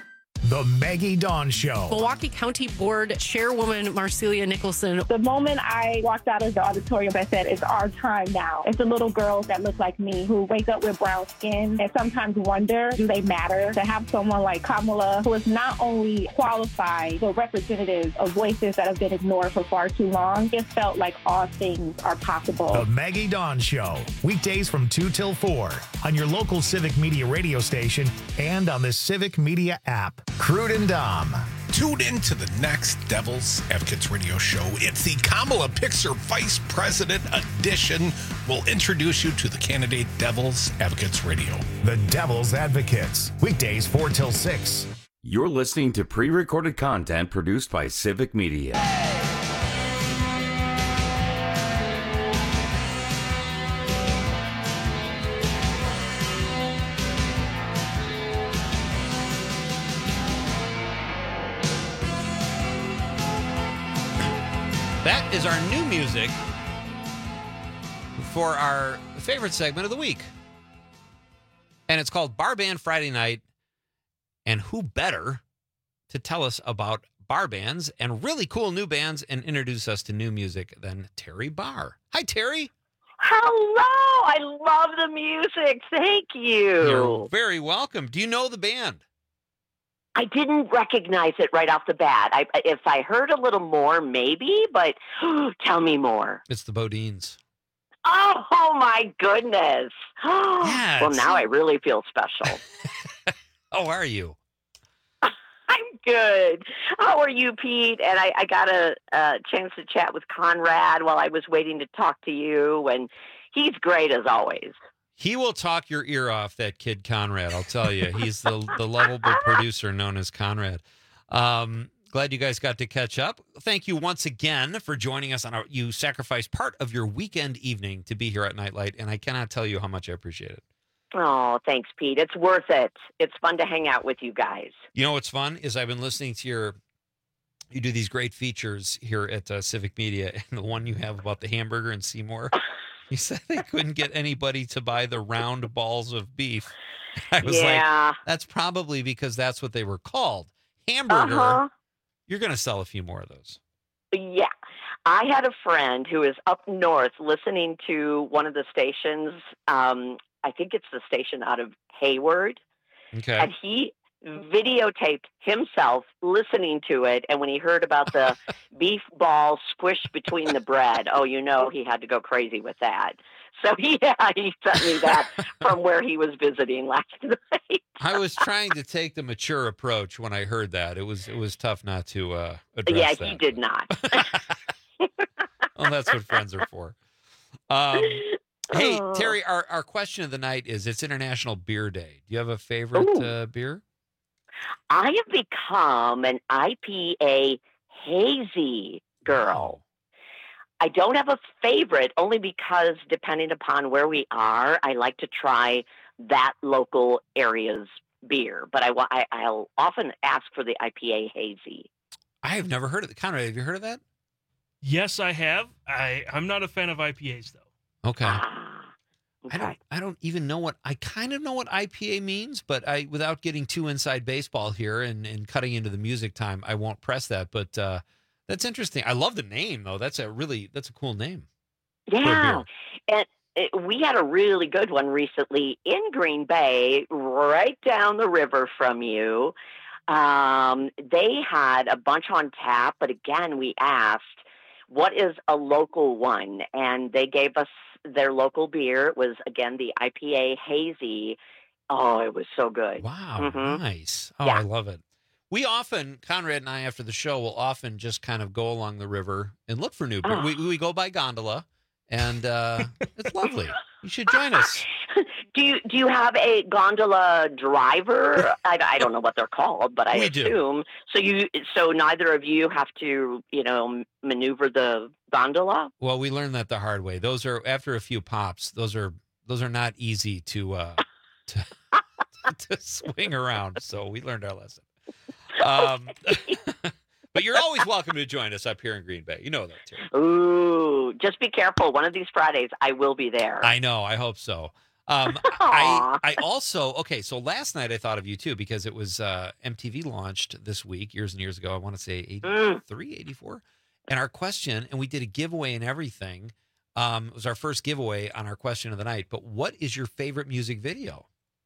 The Maggie Dawn Show. Milwaukee County Board Chairwoman Marcelia Nicholson. The moment I walked out of the auditorium, I said, it's our time now. It's the little girls that look like me who wake up with brown skin and sometimes wonder, do they matter? To have someone like Kamala, who is not only qualified, but representative of voices that have been ignored for far too long, it felt like all things are possible. The Maggie Dawn Show. Weekdays from two till four on your local Civic Media radio station and on the Civic Media app. Crude and Dom. Tune in to the next Devil's Advocates radio show. It's the Kamala Picks Her Vice President edition. We'll introduce you to the candidate Devil's Advocates Radio. The Devil's Advocates. Weekdays four till six. You're listening to pre-recorded content produced by Civic Media. is our new music for our favorite segment of the week. And it's called Bar Band Friday Night. And who better to tell us about bar bands and really cool new bands and introduce us to new music than Terry Barr. Hi, Terry. Hello. I love the music. Thank you. You're very welcome. Do you know the band? I didn't recognize it right off the bat. I, if I heard a little more, maybe, but tell me more. It's the Bodines. Oh, oh my goodness. Yeah, well, now I really feel special. How are you? I'm good. How are you, Pete? And I, I got a, a chance to chat with Conrad while I was waiting to talk to you, and he's great as always. He will talk your ear off, that kid Conrad, I'll tell you. He's the, the lovable producer known as Conrad. Um, glad you guys got to catch up. Thank you once again for joining us on our, you sacrificed part of your weekend evening to be here at Nightlight, and I cannot tell you how much I appreciate it. Oh, thanks, Pete. It's worth it. It's fun to hang out with you guys. You know what's fun is I've been listening to your, you do these great features here at uh, Civic Media, and the one you have about the hamburger in Seymour, you said they couldn't get anybody to buy the round balls of beef. I was Yeah. like, that's probably because that's what they were called. Hamburger. Uh-huh. You're going to sell a few more of those. Yeah. I had a friend who is up north listening to one of the stations. Um, I think it's the station out of Hayward. Okay. And he videotaped himself listening to it. And when he heard about the beef ball squished between the bread, oh, you know, he had to go crazy with that. So, yeah, he sent me that from where he was visiting last night. I was trying to take the mature approach when I heard that. It was it was tough not to uh, address yeah, that. he did not. Well, that's what friends are for. Um, hey, Oh. Terry, our, our question of the night is, it's International Beer Day. Do you have a favorite Ooh. uh, beer? I have become an I P A hazy girl. I don't have a favorite only because depending upon where we are, I like to try that local area's beer. But I, wa- I, I'll often ask for the I P A hazy. I have never heard of it. Conrad, have you heard of that? Yes, I have. I, I'm not a fan of I P As, though. Okay. Ah, I don't I don't even know what I kind of know what I P A means, but I without getting too inside baseball here and, and cutting into the music time, I won't press that. But uh, that's interesting. I love the name though. That's a really that's a cool name. for a Yeah. beer. And it, we had a really good one recently in Green Bay, right down the river from you. Um, they had a bunch on tap, but again, we asked, what is a local one? And they gave us their local beer. It was, again, the I P A Hazy. Oh, it was so good. Wow, Mhm. nice. Oh, Yeah. I love it. We often, Conrad and I, after the show, will often just kind of go along the river and look for new beer. Oh. We, we go by gondola, and uh, it's lovely. You should join us. Do you do you have a gondola driver? I, I don't know what they're called, but I We do. assume so. You so neither of you have to you know maneuver the gondola. Well, we learned that the hard way. Those are after a few pops. Those are those are not easy to uh, to, to swing around. So we learned our lesson. Um, but you're always welcome to join us up here in Green Bay. You know that, Terry. Ooh, just be careful. One of these Fridays, I will be there. I know. I hope so. Um, I I also okay. So last night I thought of you too because it was uh, M T V launched this week years and years ago. I want to say eighty-three, eighty-four. And our question, and we did a giveaway and everything. Um, it was our first giveaway on our question of the night. But what is your favorite music video?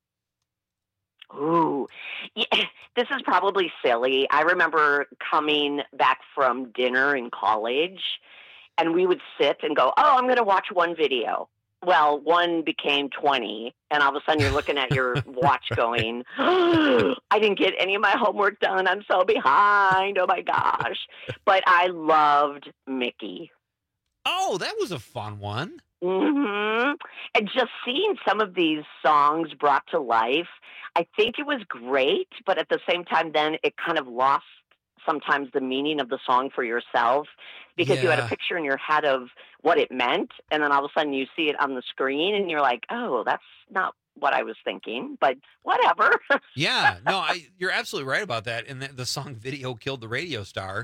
Ooh, yeah, this is probably silly. I remember coming back from dinner in college, and we would sit and go, "Oh, I'm going to watch one video." Well, one became twenty, and all of a sudden you're looking at your watch going, oh, I didn't get any of my homework done. I'm so behind. Oh, my gosh. But I loved Mickey. Oh, that was a fun one. hmm And just seeing some of these songs brought to life, I think it was great, but at the same time, then it kind of lost sometimes the meaning of the song for yourself because you had Yeah. a picture in your head of what it meant, and then all of a sudden you see it on the screen, and you're like, oh, that's not what I was thinking, but whatever. Yeah, no, I, you're absolutely right about that. And the, the song "Video Killed the Radio Star."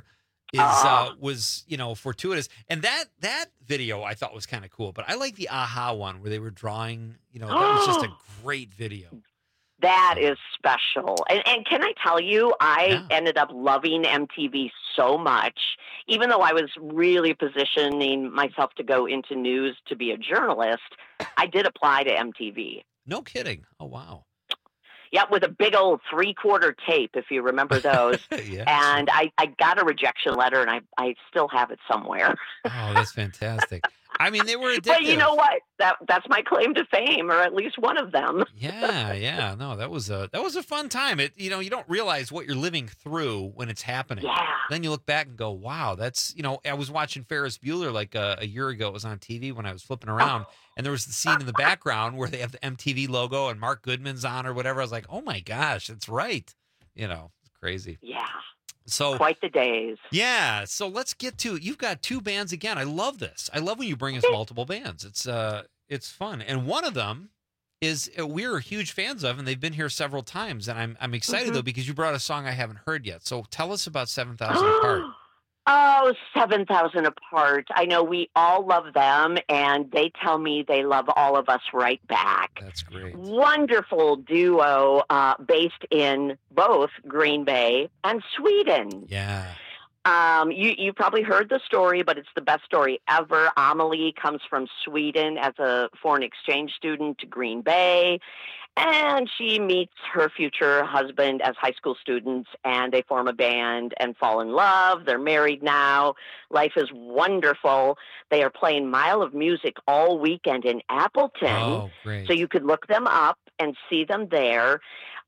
is uh, was you know fortuitous, and that that video I thought was kind of cool. But I like the Aha one where they were drawing. You know, that was just a great video. That is special. And, and can I tell you, I yeah. ended up loving M T V so much, even though I was really positioning myself to go into news to be a journalist, I did apply to M T V. No kidding. Oh, wow. Yeah, with a big old three-quarter tape, if you remember those. yeah, and I, I got a rejection letter, and I, I still have it somewhere. Oh, that's fantastic. I mean, they were addictive. But you know what? That that's my claim to fame, or at least one of them. yeah, yeah. No, that was a that was a fun time. It you know you don't realize what you're living through when it's happening. Yeah. Then you look back and go, wow, that's you know. I was watching Ferris Bueller like a, a year ago. It was on T V when I was flipping around, and there was the scene in the background where they have the M T V logo and Mark Goodman's on or whatever. I was like, oh my gosh, that's right. You know, it's crazy. Yeah. So quite the days. Yeah. So let's get to it. You've got two bands again. I love this. I love when you bring us multiple bands. It's uh, it's fun. And one of them is uh, we're huge fans of, and they've been here several times. And I'm I'm excited mm-hmm. though because you brought a song I haven't heard yet. So tell us about Seven Thousand Apart. Oh, Seven Thousand Apart. I know we all love them, and they tell me they love all of us right back. That's great. Wonderful duo uh, based in both Green Bay and Sweden. Yeah. Um, you, you probably heard the story, but it's the best story ever. Amelie comes from Sweden as a foreign exchange student to Green Bay, and she meets her future husband as high school students, and they form a band and fall in love. They're married now. Life is wonderful. They are playing Mile of Music all weekend in Appleton. Oh, great. So you could look them up and see them there.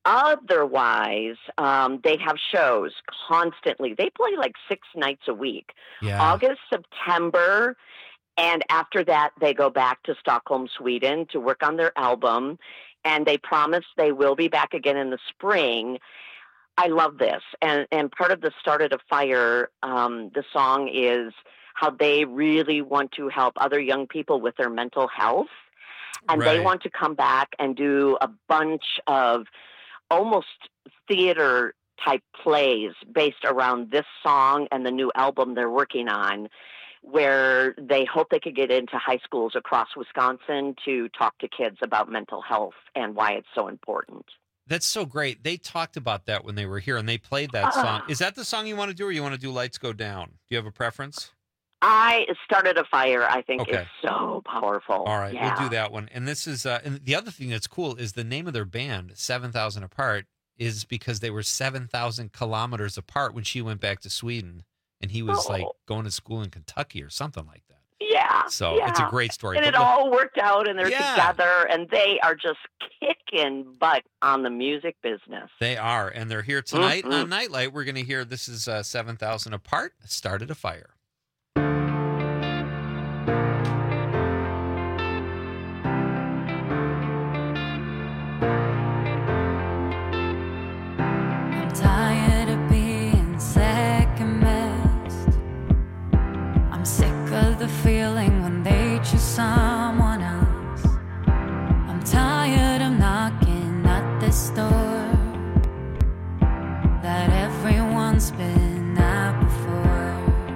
Otherwise, um, they have shows constantly. They play like six nights a week. Yeah. August, September, and after that, they go back to Stockholm, Sweden to work on their album. And they promise they will be back again in the spring. I love this. And and part of the Started a Fire, um, the song is how they really want to help other young people with their mental health. And Right. they want to come back and do a bunch of almost theater type plays based around this song and the new album they're working on, where they hope they could get into high schools across Wisconsin to talk to kids about mental health and why it's so important. That's so great. They talked about that when they were here, and they played that song. Is that the song you want to do, or you want to do Lights Go Down? Do you have a preference? I Started a Fire, I think, Okay. is so powerful. All right, Yeah. we'll do that one. And this is, uh, and the other thing that's cool is the name of their band, Seven Thousand Apart, is because they were seven thousand kilometers apart when she went back to Sweden, and he was like Oh. going to school in Kentucky or something like that. Yeah. So yeah. it's a great story. And But it look- all worked out, and they're Yeah. together, and they are just kicking butt on the music business. They are, and they're here tonight Mhm. on Nightlight. We're going to hear this is uh, Seven Thousand Apart, Started a Fire. I'm tired of being second best. I'm sick of the feeling when they choose someone else. I'm tired of knocking at this door that everyone's been at before.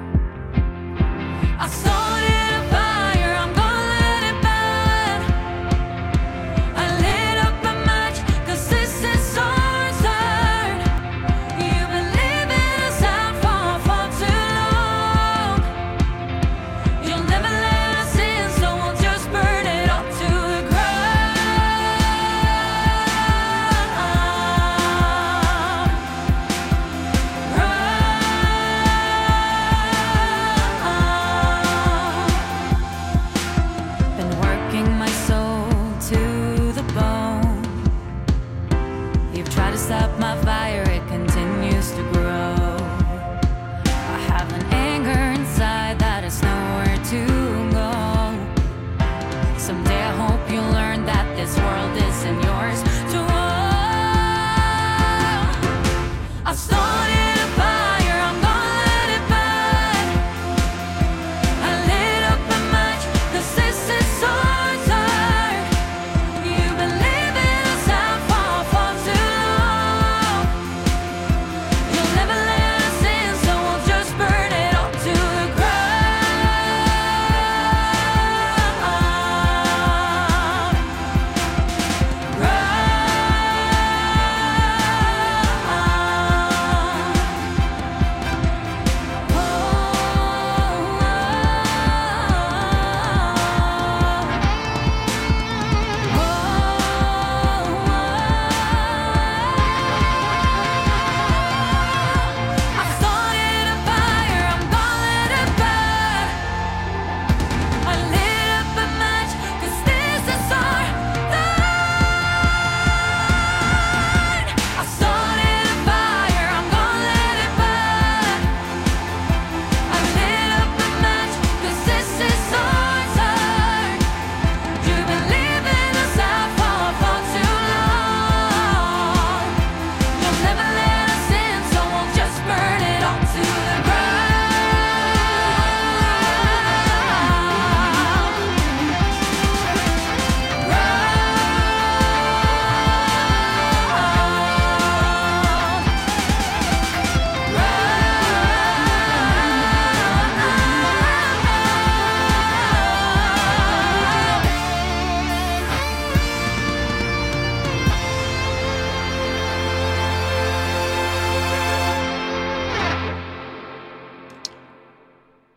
I started a fire, I'm gonna let it burn. I lit up a match, 'cause this is so absurd. You've been leaving us out for far too long. You'll never let us in, so we'll just burn it all to the ground.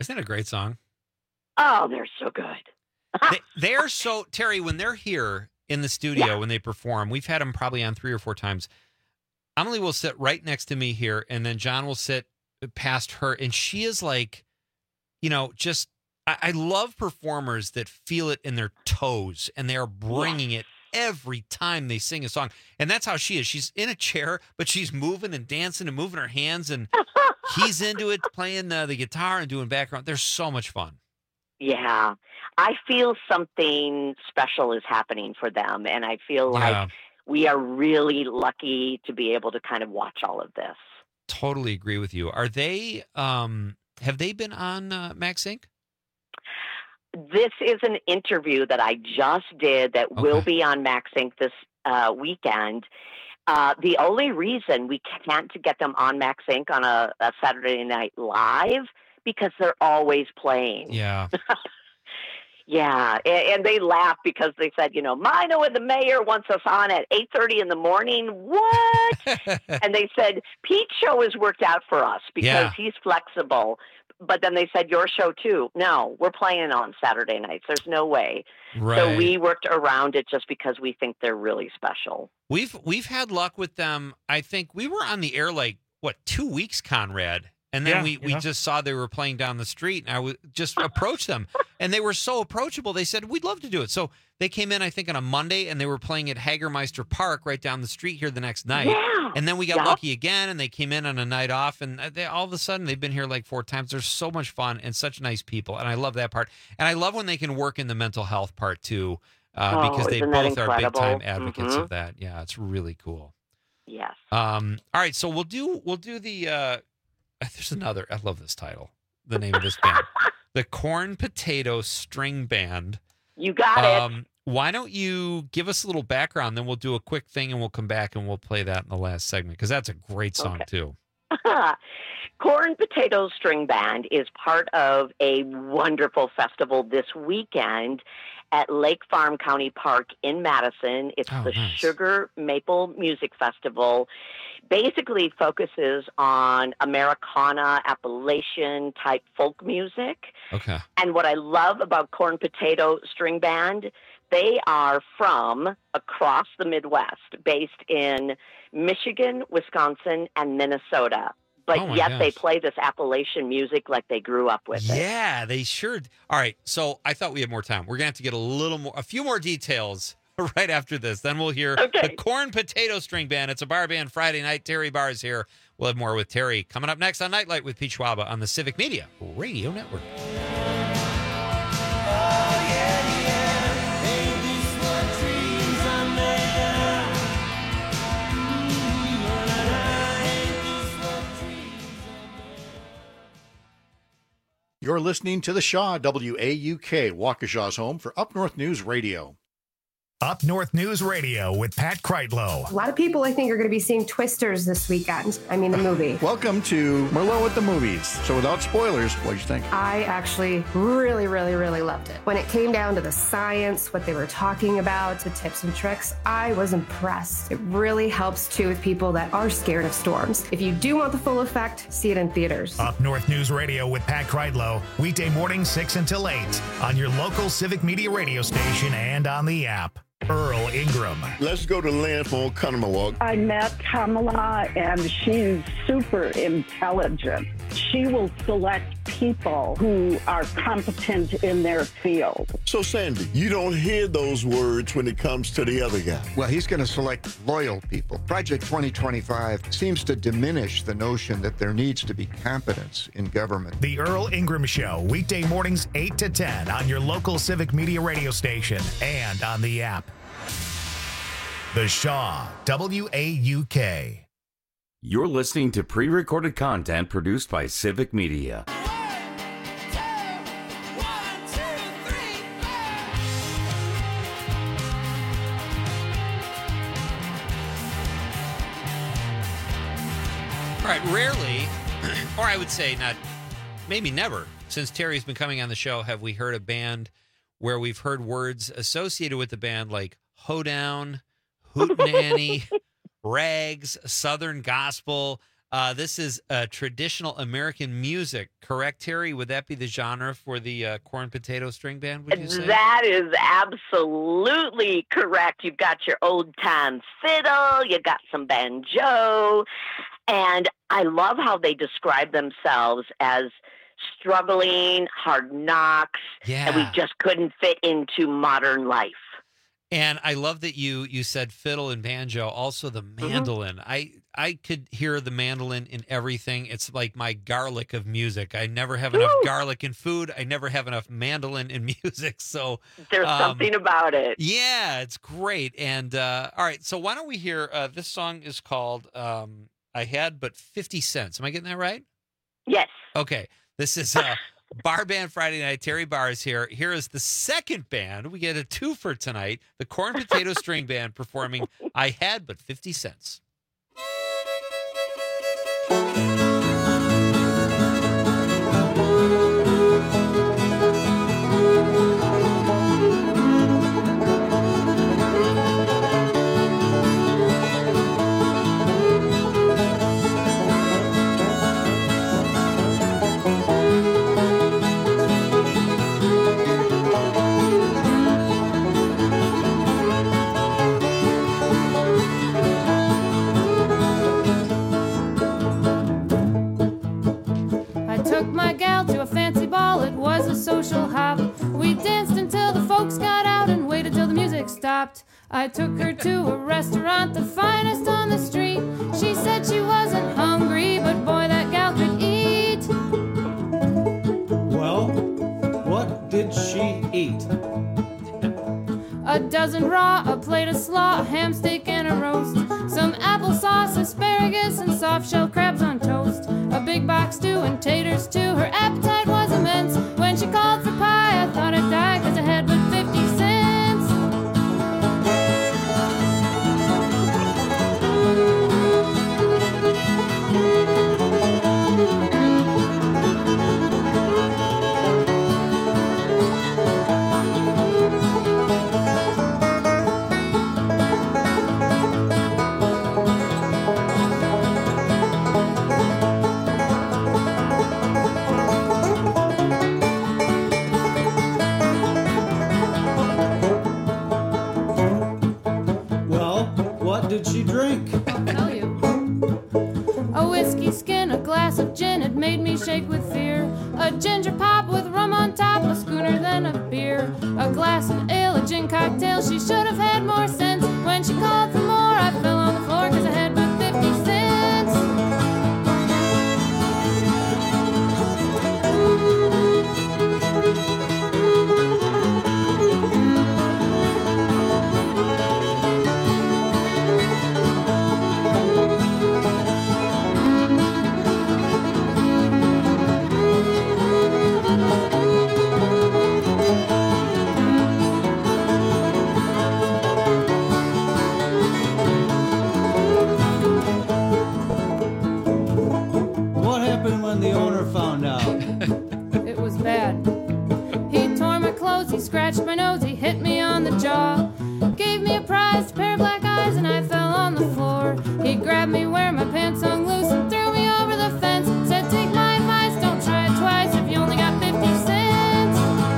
Isn't it a great song? Oh, they're so good. they, they're so, Terry, when they're here in the studio, yeah. when they perform, we've had them probably on three or four times. Emily will sit right next to me here, and then John will sit past her, and she is like, you know, just, I, I love performers that feel it in their toes, and they are bringing yeah. it every time they sing a song. And that's how she is. She's in a chair, but she's moving and dancing and moving her hands, and he's into it, playing the, the guitar and doing background. They're so much fun. Yeah. I feel something special is happening for them, and I feel like Yeah. we are really lucky to be able to kind of watch all of this. Totally agree with you. Are they, um, have they been on uh, Max Inc? This is an interview that I just did that Okay. will be on Max Inc this uh, weekend. Uh, the only reason we can't get them on Max Inc on a, a Saturday Night Live because they're always playing. Yeah. Yeah, a- and they laugh because they said, you know, Mino and the mayor wants us on at eight thirty in the morning. What? And they said, Pete's show has worked out for us because Yeah. he's flexible. But then they said, your show too. No, we're playing on Saturday nights. There's no way. So Right. we worked around it just because we think they're really special. We've we've had luck with them. I think we were on the air like what two weeks, Conrad, and then Yeah, we, we yeah. just saw they were playing down the street, and I would just approach them, and they were so approachable. They said we'd love to do it. So they came in, I think, on a Monday, and they were playing at Hagermeister Park right down the street here the next night. Yeah. And then we got Yeah. lucky again, and they came in on a night off, and they all of a sudden they've been here like four times. They're so much fun and such nice people, and I love that part. And I love when they can work in the mental health part too. Uh, Oh, because they isn't that both are big time incredible? advocates Mhm. of that. Yeah, it's really cool. Yes. Um, all right, so we'll do we'll do the uh, there's another. I love this title. The name of this band, the Corn Potato String Band. You got Um, why don't you give us a little background, then we'll do a quick thing, and we'll come back and we'll play that in the last segment because that's a great song Okay. too. it. Corn Potato String Band is part of a wonderful festival this weekend at Lake Farm County Park in Madison. It's Oh, the nice. Sugar Maple Music Festival. Basically focuses on Americana, Appalachian type folk music. Okay. And what I love about Corn Potato String Band, they are from across the Midwest, based in Michigan, Wisconsin, and Minnesota. But Oh my yet they gosh. play this Appalachian music like they grew up with it. Yeah, they sure. d- All right, so I thought we had more time. We're gonna have to get a little more, a few more details right after this. Then we'll hear Okay. the Corn Potato String Band. It's a bar band Friday night. Terry Barr is here. We'll have more with Terry coming up next on Nightlight with Pete Schwaba on the Civic Media Radio Network. You're listening to the Shaw, W A U K, Waukesha's home for Up North News Radio. Up North News Radio with Pat Kreitlow. A lot of people, I think, are going to be seeing Twisters this weekend. I mean, the movie. Welcome to Merlot with the Movies. So without spoilers, what do you think? I actually really, really, really loved it. When it came down to the science, what they were talking about, the tips and tricks, I was impressed. It really helps, too, with people that are scared of storms. If you do want the full effect, see it in theaters. Up North News Radio with Pat Kreitlow, weekday morning six until eight on your local Civic Media radio station and on the app. Earl Ingram. Let's go to Lynn from Oconomowoc. I met Kamala, and she's super intelligent. She will select people who are competent in their field. So, Sandy, you don't hear those words when it comes to the other guy. Well, he's going to select loyal people. Project twenty twenty-five seems to diminish the notion that there needs to be competence in government. The Earl Ingram Show, weekday mornings eight to ten on your local Civic Media radio station and on the app. The Shaw, W A U K. You're listening to pre-recorded content produced by Civic Media. All right, rarely, or I would say not, maybe never, since Terry's been coming on the show, have we heard a band where we've heard words associated with the band like hoedown, hootenanny, rags, Southern gospel. Uh, this is uh, traditional American music, correct, Terry? Would that be the genre for the uh, corn potato string band, would you say? That is absolutely correct. You've got your old time fiddle, you got some banjo, and I love how they describe themselves as struggling, hard knocks, Yeah. and we just couldn't fit into modern life. And I love that you you said fiddle and banjo, also the mandolin. I I could hear the mandolin in everything. It's like my garlic of music. I never have enough Woo! garlic in food. I never have enough mandolin in music. So There's um, something about it. Yeah, it's great. And uh, all right, so why don't we hear uh, this song is called um, "I Had But fifty Cents." Am I getting that right? Yes. Okay. This is uh, Bar Band Friday Night. Terry Barr is here. Here is the second band. We get a twofer tonight. The Corn Potato String Band performing "I Had But fifty Cents." I took my gal to a fancy ball, it was a social hop. We danced until the folks got out and waited till the music stopped. I took her to a restaurant, the finest on the street. She said she wasn't hungry, but boy, that gal could eat. Well, what did she eat? A dozen raw, a plate of slaw, a ham steak and a roast, some applesauce, asparagus, and soft-shell crabs on toast. A big box stew and taters too. Her appetite was immense. When she called for pie, I thought I'd die, cause I had but fifty cents. Well, what did she drink? I'll tell you. A whiskey skin, a glass of gin, it made me shake with fear. A ginger pop with rum on top, a schooner, then a beer. A glass of ale, a gin cocktail, she should have had more sense. When she called for more, I fell on the floor, cause I had but fifty cents. What happened when the owner found out? It was bad. He tore my clothes, he scratched my nose, he hit me on the jaw. Gave me a prized pair of black eyes and I fell on the floor. He grabbed me where my pants hung loose and threw me over the fence. Said, take my advice, don't try it twice if you only got fifty cents.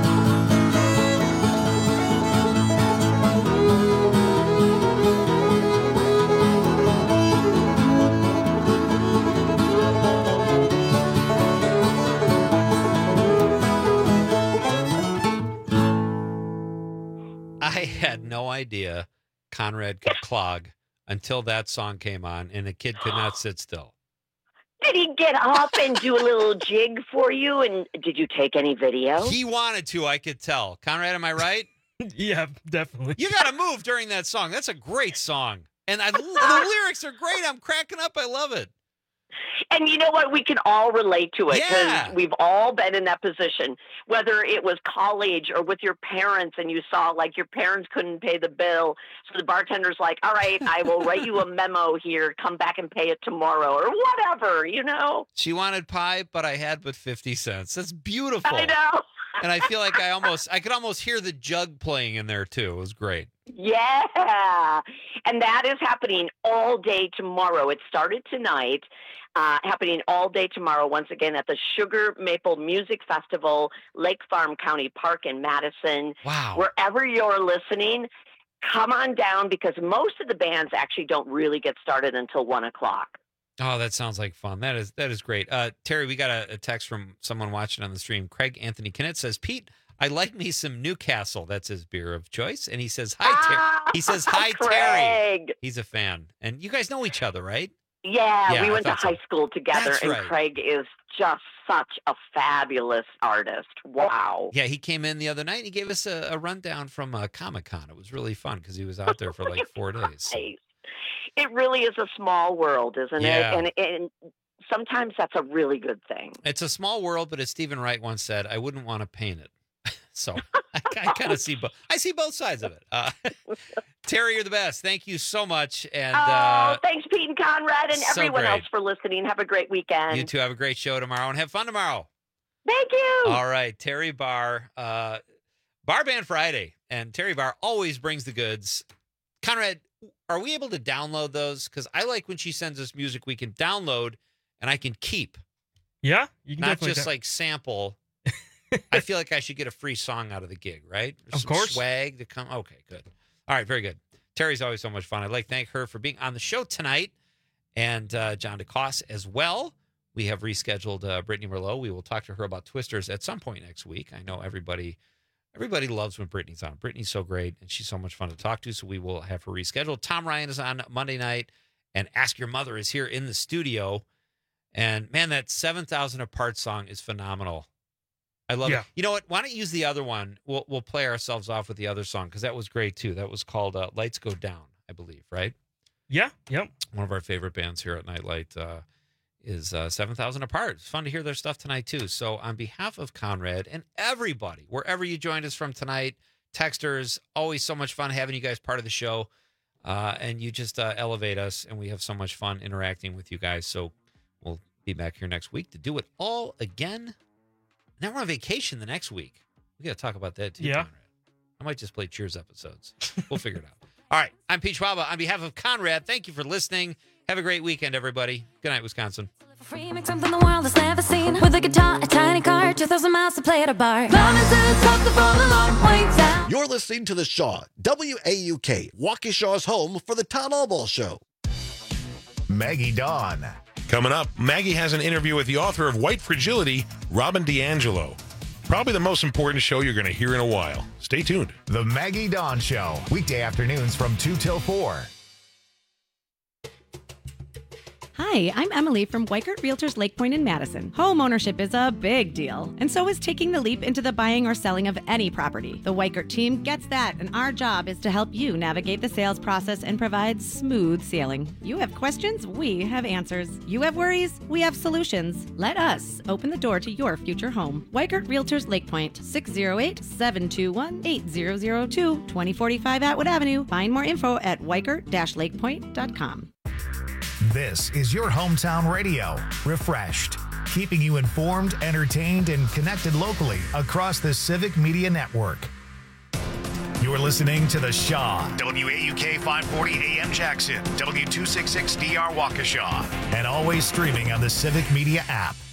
I had no idea Conrad could clog until that song came on, and the kid could not sit still. Did he get up and do a little jig for you? And did you take any video? He wanted to, I could tell. Conrad, am I right? Yeah, definitely. You got to move during that song. That's a great song. And I, the lyrics are great. I'm cracking up. I love it. And you know what? We can all relate to it because Yeah. we've all been in that position, whether it was college or with your parents and you saw like your parents couldn't pay the bill. So the bartender's like, all right, I will write you a memo here. Come back and pay it tomorrow or whatever, you know? She wanted pie, but I had but fifty cents. That's beautiful. I know. And I feel like I almost, I could almost hear the jug playing in there too. It was great. Yeah. And that is happening all day tomorrow. It started tonight, uh, happening all day tomorrow, once again, at the Sugar Maple Music Festival, Lake Farm County Park in Madison. Wow. Wherever you're listening, come on down, because most of the bands actually don't really get started until one o'clock. Oh, that sounds like fun. That is that is great. Uh, Terry, we got a, a text from someone watching on the stream. Craig Anthony Kennett says, Pete, I like me some Newcastle. That's his beer of choice. And he says, hi, Terry. Ah, He says, hi, Craig. Terry. He's a fan. And you guys know each other, right? Yeah, Yeah, we I went to thought so. high school together, That's and right. Craig is just such a fabulous artist. Wow. Yeah, he came in the other night and he gave us a, a rundown from uh, Comic-Con. It was really fun because he was out there for like four days. Nice. It really is a small world, isn't Yeah. it? And, and sometimes that's a really good thing. It's a small world, but as Stephen Wright once said, I wouldn't want to paint it. So I, I kind of see both. I see both sides of it. Uh, Terry, you're the best. Thank you so much. And oh, uh, thanks, Pete and Conrad, and so everyone great. else for listening. Have a great weekend. you two have a great show tomorrow and have fun tomorrow. Thank you. All right, Terry Barr, uh, Bar Band Friday, and Terry Barr always brings the goods. Conrad, are we able to download those? Because I like when she sends us music we can download and I can keep, Yeah, you can not definitely just da- like sample. I feel like I should get a free song out of the gig, right? Of Some course. swag to come. Okay, good. All right, very good. Terry's always so much fun. I'd like to thank her for being on the show tonight, and uh, John DeCoste as well. We have rescheduled uh, Brittany Merlot. We will talk to her about Twisters at some point next week. I know everybody everybody loves when Brittany's on. Brittany's so great, and she's so much fun to talk to, so we will have her rescheduled. Tom Ryan is on Monday night, and Ask Your Mother is here in the studio. And, man, that seven thousand Apart song is phenomenal. I love Yeah. it. You know what? Why don't you use the other one? We'll we'll play ourselves off with the other song because that was great too. That was called uh, Lights Go Down, I believe, right? Yeah, yep. One of our favorite bands here at Nightlight uh, is uh, seven thousand Apart. It's fun to hear their stuff tonight too. So on behalf of Conrad and everybody, wherever you joined us from tonight, texters, always so much fun having you guys part of the show. Uh, and you just uh, elevate us, and we have so much fun interacting with you guys. So we'll be back here next week to do it all again. Now we're on vacation the next week. We got to talk about that too, Yeah. Conrad. I might just play Cheers episodes. We'll figure it out. All right. I'm Pete Schwaba. On behalf of Conrad, thank you for listening. Have a great weekend, everybody. Good night, Wisconsin. Free, make something the world has never seen. With a guitar, a tiny car, two thousand miles to play at a bar. Climbing to the top to fall a long way down. You're listening to The Shaw, W A U K, Waukesha's home for the Town Hall Ball Show. Maggie Dawn. Coming up, Maggie has an interview with the author of White Fragility, Robin DiAngelo. Probably the most important show you're going to hear in a while. Stay tuned. The Maggie Dawn Show, weekday afternoons from two till four. Hi, I'm Emily from Weikert Realtors Lake Point in Madison. Home ownership is a big deal, and so is taking the leap into the buying or selling of any property. The Weikert team gets that, and our job is to help you navigate the sales process and provide smooth sailing. You have questions, we have answers. You have worries, we have solutions. Let us open the door to your future home. Weikert Realtors Lake Point, six oh eight, seven two one, eight zero zero two, twenty forty-five Atwood Avenue. Find more info at weikert dash lakepoint dot com. This is your hometown radio, refreshed, keeping you informed, entertained, and connected locally across the Civic Media Network. You're listening to The Shaw, W A U K five forty A M Jackson, W two sixty-six D R Waukesha, and always streaming on the Civic Media app.